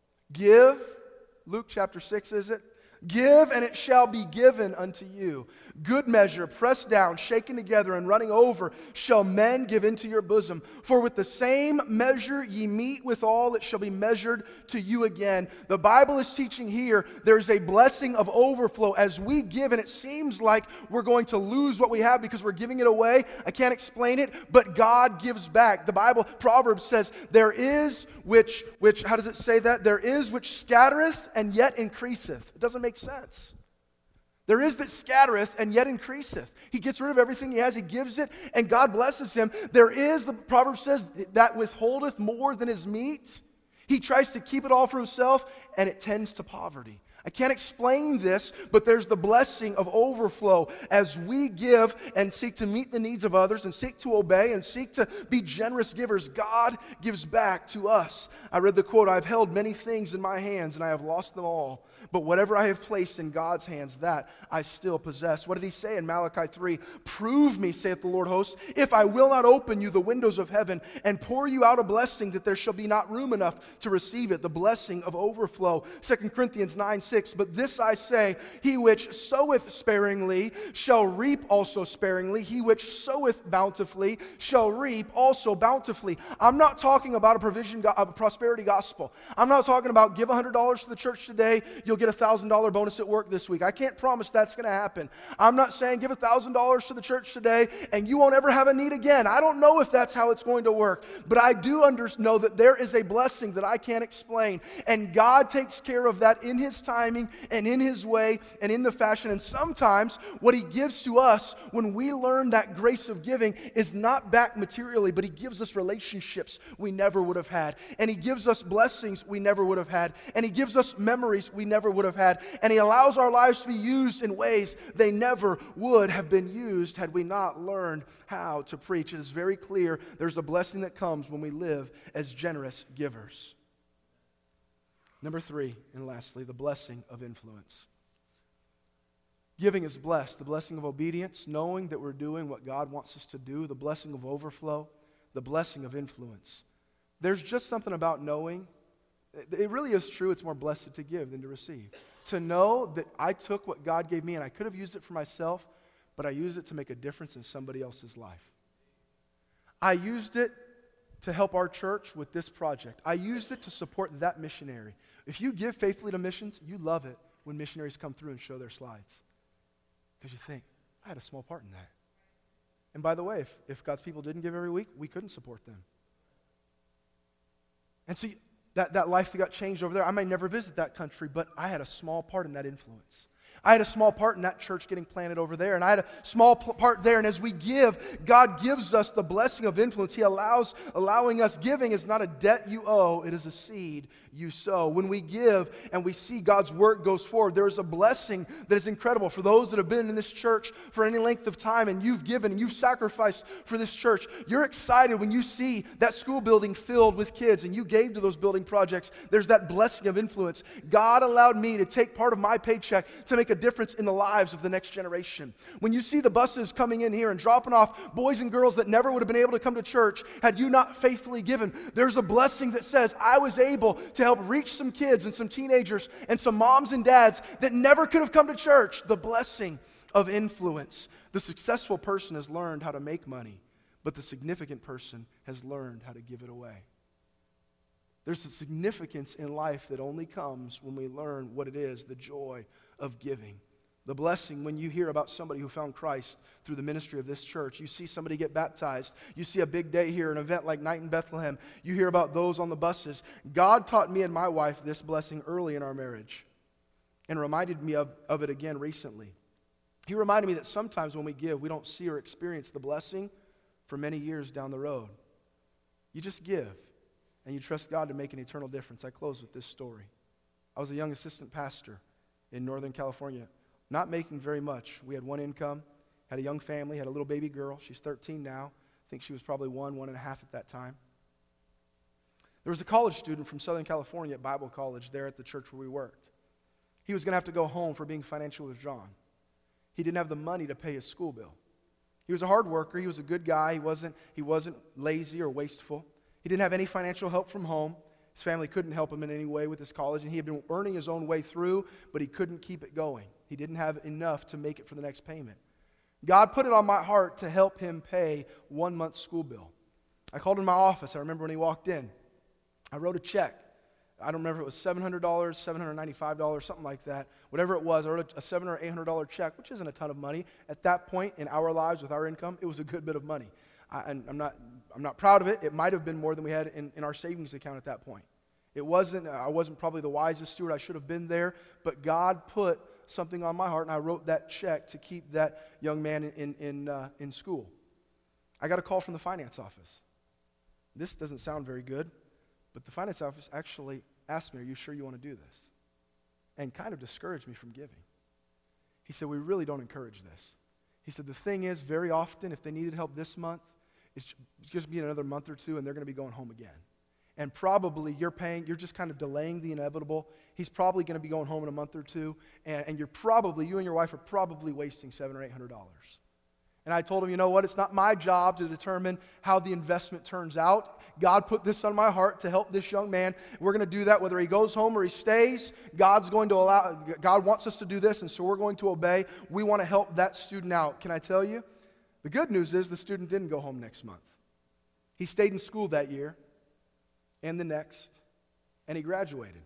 Give, Luke chapter six, is it? Give, and it shall be given unto you. Good measure, pressed down, shaken together, and running over, shall men give into your bosom. For with the same measure ye meet withal, it shall be measured to you again. The Bible is teaching here there's a blessing of overflow as we give, and it seems like we're going to lose what we have because we're giving it away. I can't explain it, but God gives back. The Bible, Proverbs says, there is which, which, how does it say that? There is which scattereth and yet increaseth. It doesn't make sense. There is that scattereth and yet increaseth. He gets rid of everything he has, he gives it, and God blesses him. There is, the Proverbs says, that withholdeth more than his meat. He tries to keep it all for himself, and it tends to poverty. I can't explain this, but there's the blessing of overflow as we give and seek to meet the needs of others and seek to obey and seek to be generous givers. God gives back to us. I read the quote, I've held many things in my hands and I have lost them all. But whatever I have placed in God's hands, that I still possess. What did he say in Malachi three? Prove me, saith the Lord hosts, if I will not open you the windows of heaven and pour you out a blessing that there shall be not room enough to receive it. The blessing of overflow. Second Corinthians nine six. But this I say, he which soweth sparingly shall reap also sparingly. He which soweth bountifully shall reap also bountifully. I'm not talking about a provision, a prosperity gospel. I'm not talking about give one hundred dollars to the church today, you'll get a one thousand dollars bonus at work this week. I can't promise that's going to happen. I'm not saying give one thousand dollars to the church today and you won't ever have a need again. I don't know if that's how it's going to work, but I do under, know that there is a blessing that I can't explain, and God takes care of that in His timing and in His way and in the fashion. And sometimes what He gives to us when we learn that grace of giving is not back materially, but He gives us relationships we never would have had, and He gives us blessings we never would have had, and He gives us memories we never would have had, and He allows our lives to be used in ways they never would have been used had we not learned how to preach. It is very clear there's a blessing that comes when we live as generous givers. Number three, and lastly, the blessing of influence. Giving is blessed. The blessing of obedience, knowing that we're doing what God wants us to do. The blessing of overflow. The blessing of influence. There's just something about knowing. It really is true. It's more blessed to give than to receive. To know that I took what God gave me and I could have used it for myself, but I used it to make a difference in somebody else's life. I used it to help our church with this project. I used it to support that missionary. If you give faithfully to missions, you love it when missionaries come through and show their slides. Because you think, I had a small part in that. And by the way, if, if God's people didn't give every week, we couldn't support them. And so that, that life that got changed over there, I may never visit that country, but I had a small part in that influence. I had a small part in that church getting planted over there, and I had a small part there. And as we give, God gives us the blessing of influence. He allows, allowing us. Giving is not a debt you owe, it is a seed you sow. When we give and we see God's work goes forward, there is a blessing that is incredible. For those that have been in this church for any length of time, and you've given and you've sacrificed for this church, you're excited when you see that school building filled with kids and you gave to those building projects. There's that blessing of influence. God allowed me to take part of my paycheck to make a difference in the lives of the next generation. When you see the buses coming in here and dropping off boys and girls that never would have been able to come to church had you not faithfully given, there's a blessing that says, I was able to help reach some kids and some teenagers and some moms and dads that never could have come to church. The blessing of influence. The successful person has learned how to make money, but the significant person has learned how to give it away. There's a significance in life that only comes when we learn what it is, the joy of giving. The blessing when you hear about somebody who found Christ through the ministry of this church. You see somebody get baptized. You see a big day here, an event like Night in Bethlehem. You hear about those on the buses. God taught me and my wife this blessing early in our marriage and reminded me of, of it again recently. He reminded me that sometimes when we give, we don't see or experience the blessing for many years down the road. You just give, and you trust God to make an eternal difference. I close with this story. I was a young assistant pastor in Northern California, not making very much. We had one income, had a young family, had a little baby girl. She's thirteen now. I think she was probably one, one and a half at that time. There was a college student from Southern California at Bible College there at the church where we worked. He was going to have to go home for being financially withdrawn. He didn't have the money to pay his school bill. He was a hard worker. He was a good guy. He wasn't, he wasn't lazy or wasteful. He didn't have any financial help from home. His family couldn't help him in any way with his college, and he had been earning his own way through, but he couldn't keep it going. He didn't have enough to make it for the next payment. God put it on my heart to help him pay one month's school bill. I called in my office. I remember when he walked in. I wrote a check. I don't remember if it was seven hundred dollars, seven hundred ninety-five dollars, something like that. Whatever it was, I wrote a seven hundred or eight hundred dollars check, which isn't a ton of money. At that point in our lives with our income, it was a good bit of money. I, and I'm not, I'm not proud of it. It might have been more than we had in, in our savings account at that point. It wasn't, I wasn't probably the wisest steward. I should have been there, but God put something on my heart, and I wrote that check to keep that young man in, in, uh, in school. I got a call from the finance office. This doesn't sound very good, but the finance office actually asked me, are you sure you want to do this? And kind of discouraged me from giving. He said, we really don't encourage this. He said, the thing is, very often, if they needed help this month, it's just be another month or two, and they're going to be going home again. And probably you're paying, you're just kind of delaying the inevitable. He's probably going to be going home in a month or two, and, and you're probably, you and your wife are probably wasting seven or eight hundred dollars. And I told him, you know what, it's not my job to determine how the investment turns out. God put this on my heart to help this young man. We're going to do that whether he goes home or he stays. God's going to allow, God wants us to do this, and so we're going to obey. We want to help that student out. Can I tell you? The good news is the student didn't go home next month. He stayed in school that year and the next, and he graduated.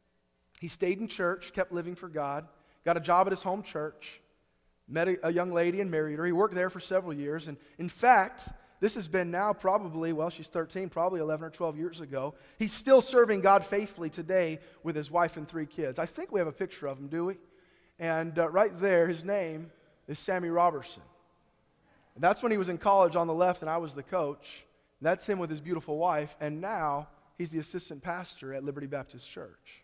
He stayed in church, kept living for God, got a job at his home church, met a, a young lady and married her. He worked there for several years, and in fact, this has been now probably, well, she's thirteen, probably eleven or twelve years ago. He's still serving God faithfully today with his wife and three kids. I think we have a picture of him, do we? And uh, right there, his name is Sammy Robertson. And that's when he was in college on the left, and I was the coach. And that's him with his beautiful wife, and now he's the assistant pastor at Liberty Baptist Church.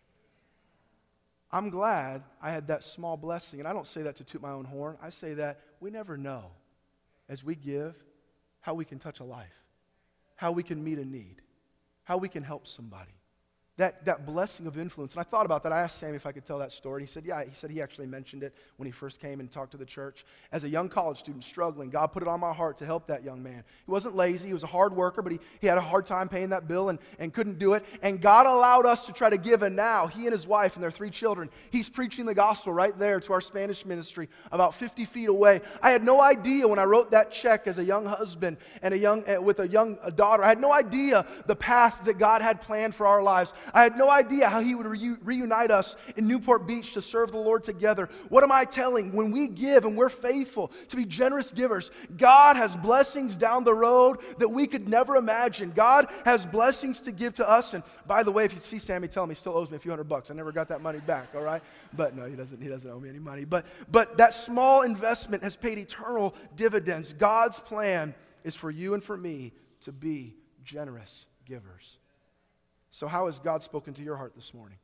I'm glad I had that small blessing, and I don't say that to toot my own horn. I say that we never know, as we give, how we can touch a life, how we can meet a need, how we can help somebody. That, that blessing of influence. And I thought about that. I asked Sammy if I could tell that story. And he said, yeah. He said he actually mentioned it when he first came and talked to the church. As a young college student struggling, God put it on my heart to help that young man. He wasn't lazy. He was a hard worker, but he, he had a hard time paying that bill and, and couldn't do it. And God allowed us to try to give. And now, he and his wife and their three children, he's preaching the gospel right there to our Spanish ministry about fifty feet away. I had no idea when I wrote that check as a young husband and a young uh, with a young uh, daughter. I had no idea the path that God had planned for our lives. I had no idea how he would reu- reunite us in Newport Beach to serve the Lord together. What am I telling? When we give and we're faithful to be generous givers, God has blessings down the road that we could never imagine. God has blessings to give to us. And by the way, if you see Sammy, tell him he still owes me a few hundred bucks. I never got that money back, all right? But no, he doesn't, he doesn't owe me any money. But, but that small investment has paid eternal dividends. God's plan is for you and for me to be generous givers. So how has God spoken to your heart this morning?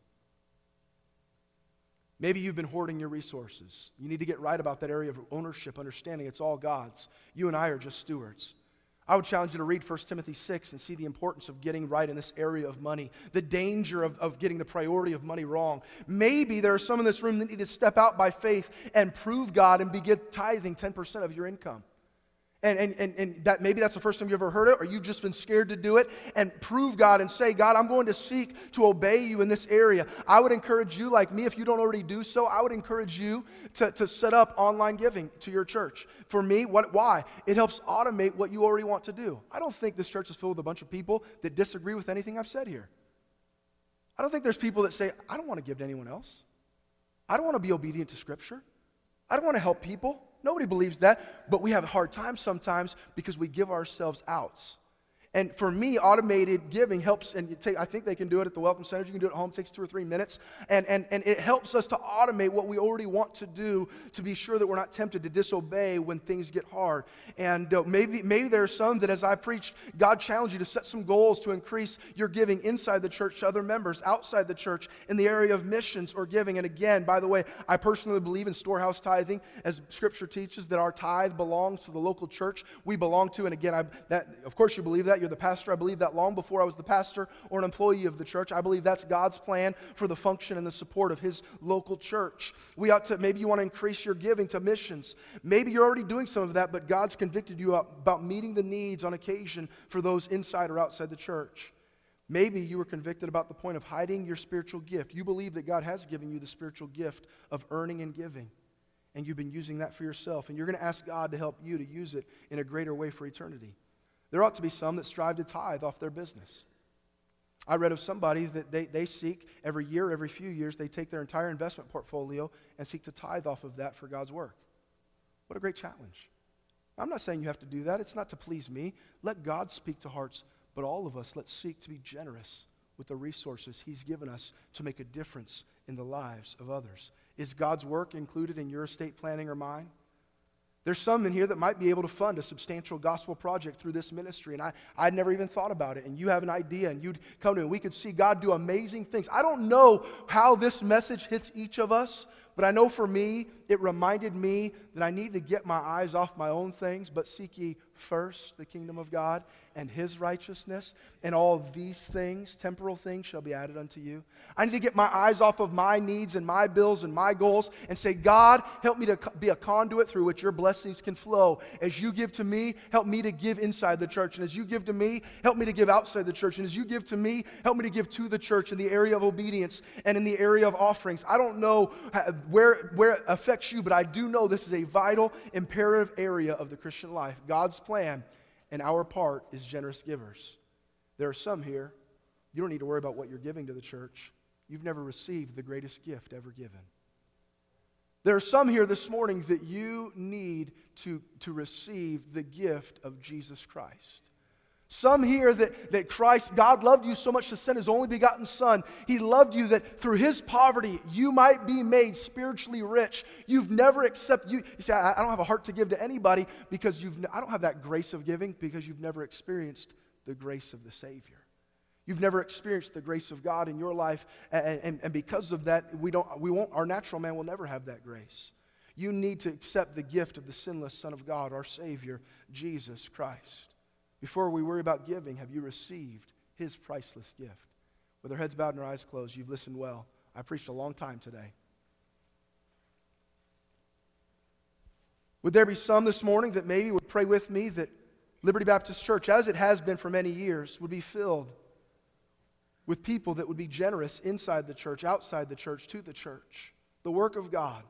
Maybe you've been hoarding your resources. You need to get right about that area of ownership, understanding it's all God's. You and I are just stewards. I would challenge you to read First Timothy six and see the importance of getting right in this area of money, the danger of, of getting the priority of money wrong. Maybe there are some in this room that need to step out by faith and prove God and begin tithing ten percent of your income. And, and, and, and that maybe that's the first time you've ever heard it, or you've just been scared to do it, and prove God and say, God, I'm going to seek to obey you in this area. I would encourage you, like me, if you don't already do so, I would encourage you to, to set up online giving to your church. For me, what? why? It helps automate what you already want to do. I don't think this church is filled with a bunch of people that disagree with anything I've said here. I don't think there's people that say, I don't want to give to anyone else. I don't want to be obedient to Scripture. I don't want to help people. Nobody believes that, but we have a hard time sometimes because we give ourselves outs. And for me, automated giving helps, and you take, I think they can do it at the Welcome Centers. You can do it at home. It takes two or three minutes. And, and, and it helps us to automate what we already want to do to be sure that we're not tempted to disobey when things get hard. And uh, maybe, maybe there are some that as I preach, God challenged you to set some goals to increase your giving inside the church to other members, outside the church, in the area of missions or giving. And again, by the way, I personally believe in storehouse tithing, as Scripture teaches that our tithe belongs to the local church we belong to. And again, I, that, of course you believe that. You're the pastor. I believe that long before I was the pastor or an employee of the church. I believe that's God's plan for the function and the support of His local church. We ought to, maybe you want to increase your giving to missions. Maybe you're already doing some of that, but God's convicted you about meeting the needs on occasion for those inside or outside the church. Maybe you were convicted about the point of hiding your spiritual gift. You believe that God has given you the spiritual gift of earning and giving, and you've been using that for yourself, and you're going to ask God to help you to use it in a greater way for eternity. There ought to be some that strive to tithe off their business. I read of somebody that they, they seek every year, every few years, they take their entire investment portfolio and seek to tithe off of that for God's work. What a great challenge. I'm not saying you have to do that. It's not to please me. Let God speak to hearts, but all of us, let's seek to be generous with the resources He's given us to make a difference in the lives of others. Is God's work included in your estate planning or mine? There's some in here that might be able to fund a substantial gospel project through this ministry, and I, I'd never even thought about it, and you have an idea, and you'd come to me, and we could see God do amazing things. I don't know how this message hits each of us, but I know for me, it reminded me that I need to get my eyes off my own things, but seek ye first the kingdom of God and His righteousness, and all these things, temporal things, shall be added unto you. I need to get my eyes off of my needs and my bills and my goals and say, God, help me to be a conduit through which your blessings can flow. As you give to me, help me to give inside the church. And as you give to me, help me to give outside the church. And as you give to me, help me to give to the church in the area of obedience and in the area of offerings. I don't know where, where it affects you, but I do know this is a vital, imperative area of the Christian life. God's plan and our part is generous givers. There are some here, you don't need to worry about what you're giving to the church. You've never received the greatest gift ever given. There are some here this morning that you need to, to receive the gift of Jesus Christ. Some here that, that Christ, God loved you so much to send His only begotten Son. He loved you that through His poverty, you might be made spiritually rich. You've never accepted, you, you say, I, I don't have a heart to give to anybody because you've, I don't have that grace of giving because you've never experienced the grace of the Savior. You've never experienced the grace of God in your life, and, and, and because of that, we don't, we won't, our natural man will never have that grace. You need to accept the gift of the sinless Son of God, our Savior, Jesus Christ. Before we worry about giving, have you received His priceless gift? With our heads bowed and our eyes closed, you've listened well. I preached a long time today. Would there be some this morning that maybe would pray with me that Liberty Baptist Church, as it has been for many years, would be filled with people that would be generous inside the church, outside the church, to the church, the work of God,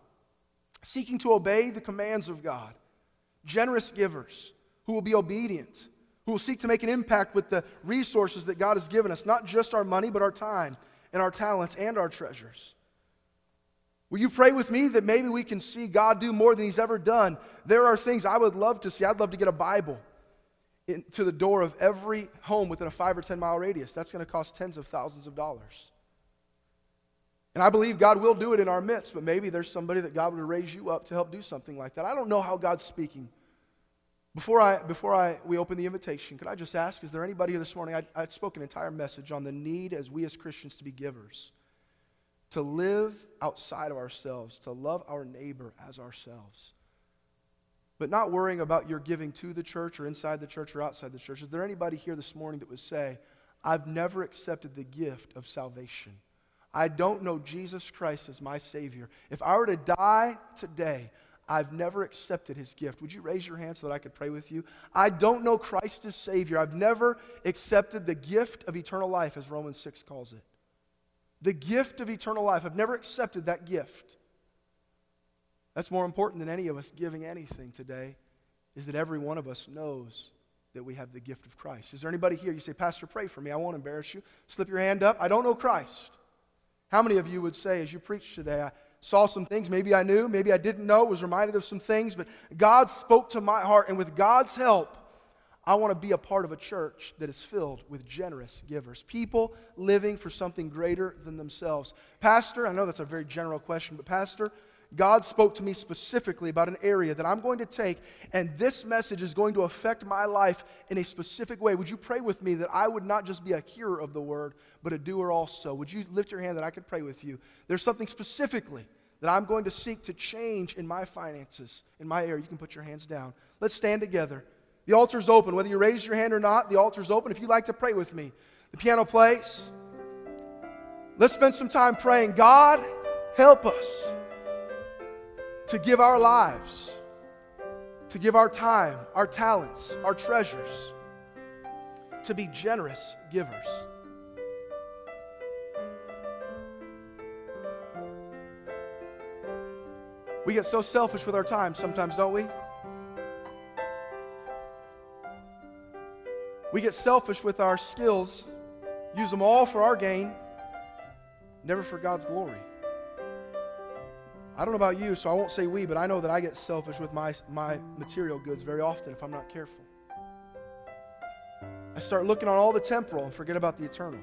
seeking to obey the commands of God, generous givers who will be obedient, who will seek to make an impact with the resources that God has given us, not just our money, but our time and our talents and our treasures. Will you pray with me that maybe we can see God do more than He's ever done? There are things I would love to see. I'd love to get a Bible in, to the door of every home within a five or ten mile radius. That's going to cost tens of thousands of dollars. And I believe God will do it in our midst, but maybe there's somebody that God would raise you up to help do something like that. I don't know how God's speaking. Before I, before I, we open the invitation, could I just ask, is there anybody here this morning? I, I spoke an entire message on the need as we as Christians to be givers, to live outside of ourselves, to love our neighbor as ourselves, but not worrying about your giving to the church or inside the church or outside the church. Is there anybody here this morning that would say, I've never accepted the gift of salvation? I don't know Jesus Christ as my Savior. If I were to die today, I've never accepted His gift. Would you raise your hand so that I could pray with you? I don't know Christ as Savior. I've never accepted the gift of eternal life, as Romans six calls it. The gift of eternal life. I've never accepted that gift. That's more important than any of us giving anything today, is that every one of us knows that we have the gift of Christ. Is there anybody here? You say, Pastor, pray for me. I won't embarrass you. Slip your hand up. I don't know Christ. How many of you would say, as you preach today, I saw some things maybe I knew, maybe I didn't know, was reminded of some things, but God spoke to my heart, and with God's help, I want to be a part of a church that is filled with generous givers, people living for something greater than themselves. Pastor, I know that's a very general question, but Pastor, God spoke to me specifically about an area that I'm going to take, and this message is going to affect my life in a specific way. Would you pray with me that I would not just be a hearer of the word, but a doer also? Would you lift your hand that I could pray with you? There's something specifically that I'm going to seek to change in my finances, in my area. You can put your hands down. Let's stand together. The altar's open. Whether you raise your hand or not, the altar's open. If you'd like to pray with me, the piano plays. Let's spend some time praying. God, help us to give our lives, to give our time, our talents, our treasures, to be generous givers. We get so selfish with our time sometimes, don't we? We get selfish with our skills, use them all for our gain, never for God's glory. I don't know about you, so I won't say we, but I know that I get selfish with my, my material goods very often if I'm not careful. I start looking on all the temporal and forget about the eternal.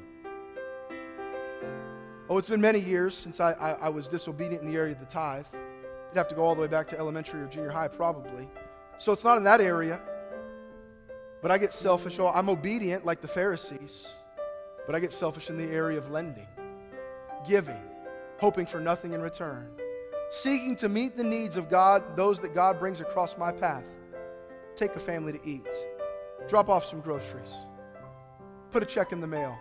Oh, it's been many years since I, I, I was disobedient in the area of the tithe. You'd have to go all the way back to elementary or junior high probably. So it's not in that area. But I get selfish. Oh, I'm obedient like the Pharisees. But I get selfish in the area of lending, giving, hoping for nothing in return, seeking to meet the needs of God, those that God brings across my path. Take a family to eat. Drop off some groceries. Put a check in the mail.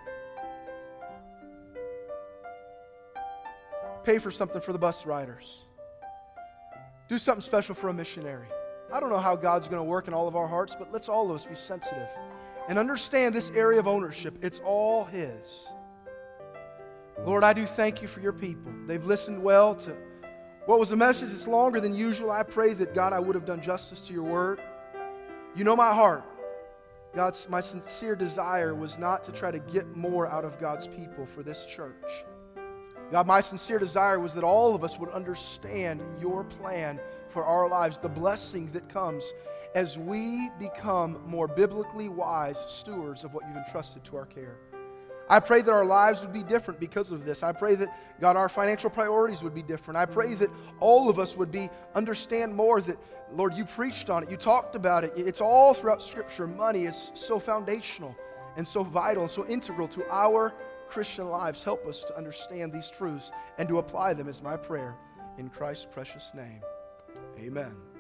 Pay for something for the bus riders. Do something special for a missionary. I don't know how God's going to work in all of our hearts, but let's all of us be sensitive and understand this area of ownership. It's all His. Lord, I do thank You for Your people. They've listened well to what was the message. It's longer than usual. I pray that, God, I would have done justice to Your word. You know my heart. God, my sincere desire was not to try to get more out of God's people for this church. God, my sincere desire was that all of us would understand Your plan for our lives, the blessing that comes as we become more biblically wise stewards of what You've entrusted to our care. I pray that our lives would be different because of this. I pray that, God, our financial priorities would be different. I pray that all of us would be understand more that, Lord, You preached on it. You talked about it. It's all throughout Scripture. Money is so foundational and so vital and so integral to our Christian lives. Help us to understand these truths and to apply them is my prayer. In Christ's precious name, amen.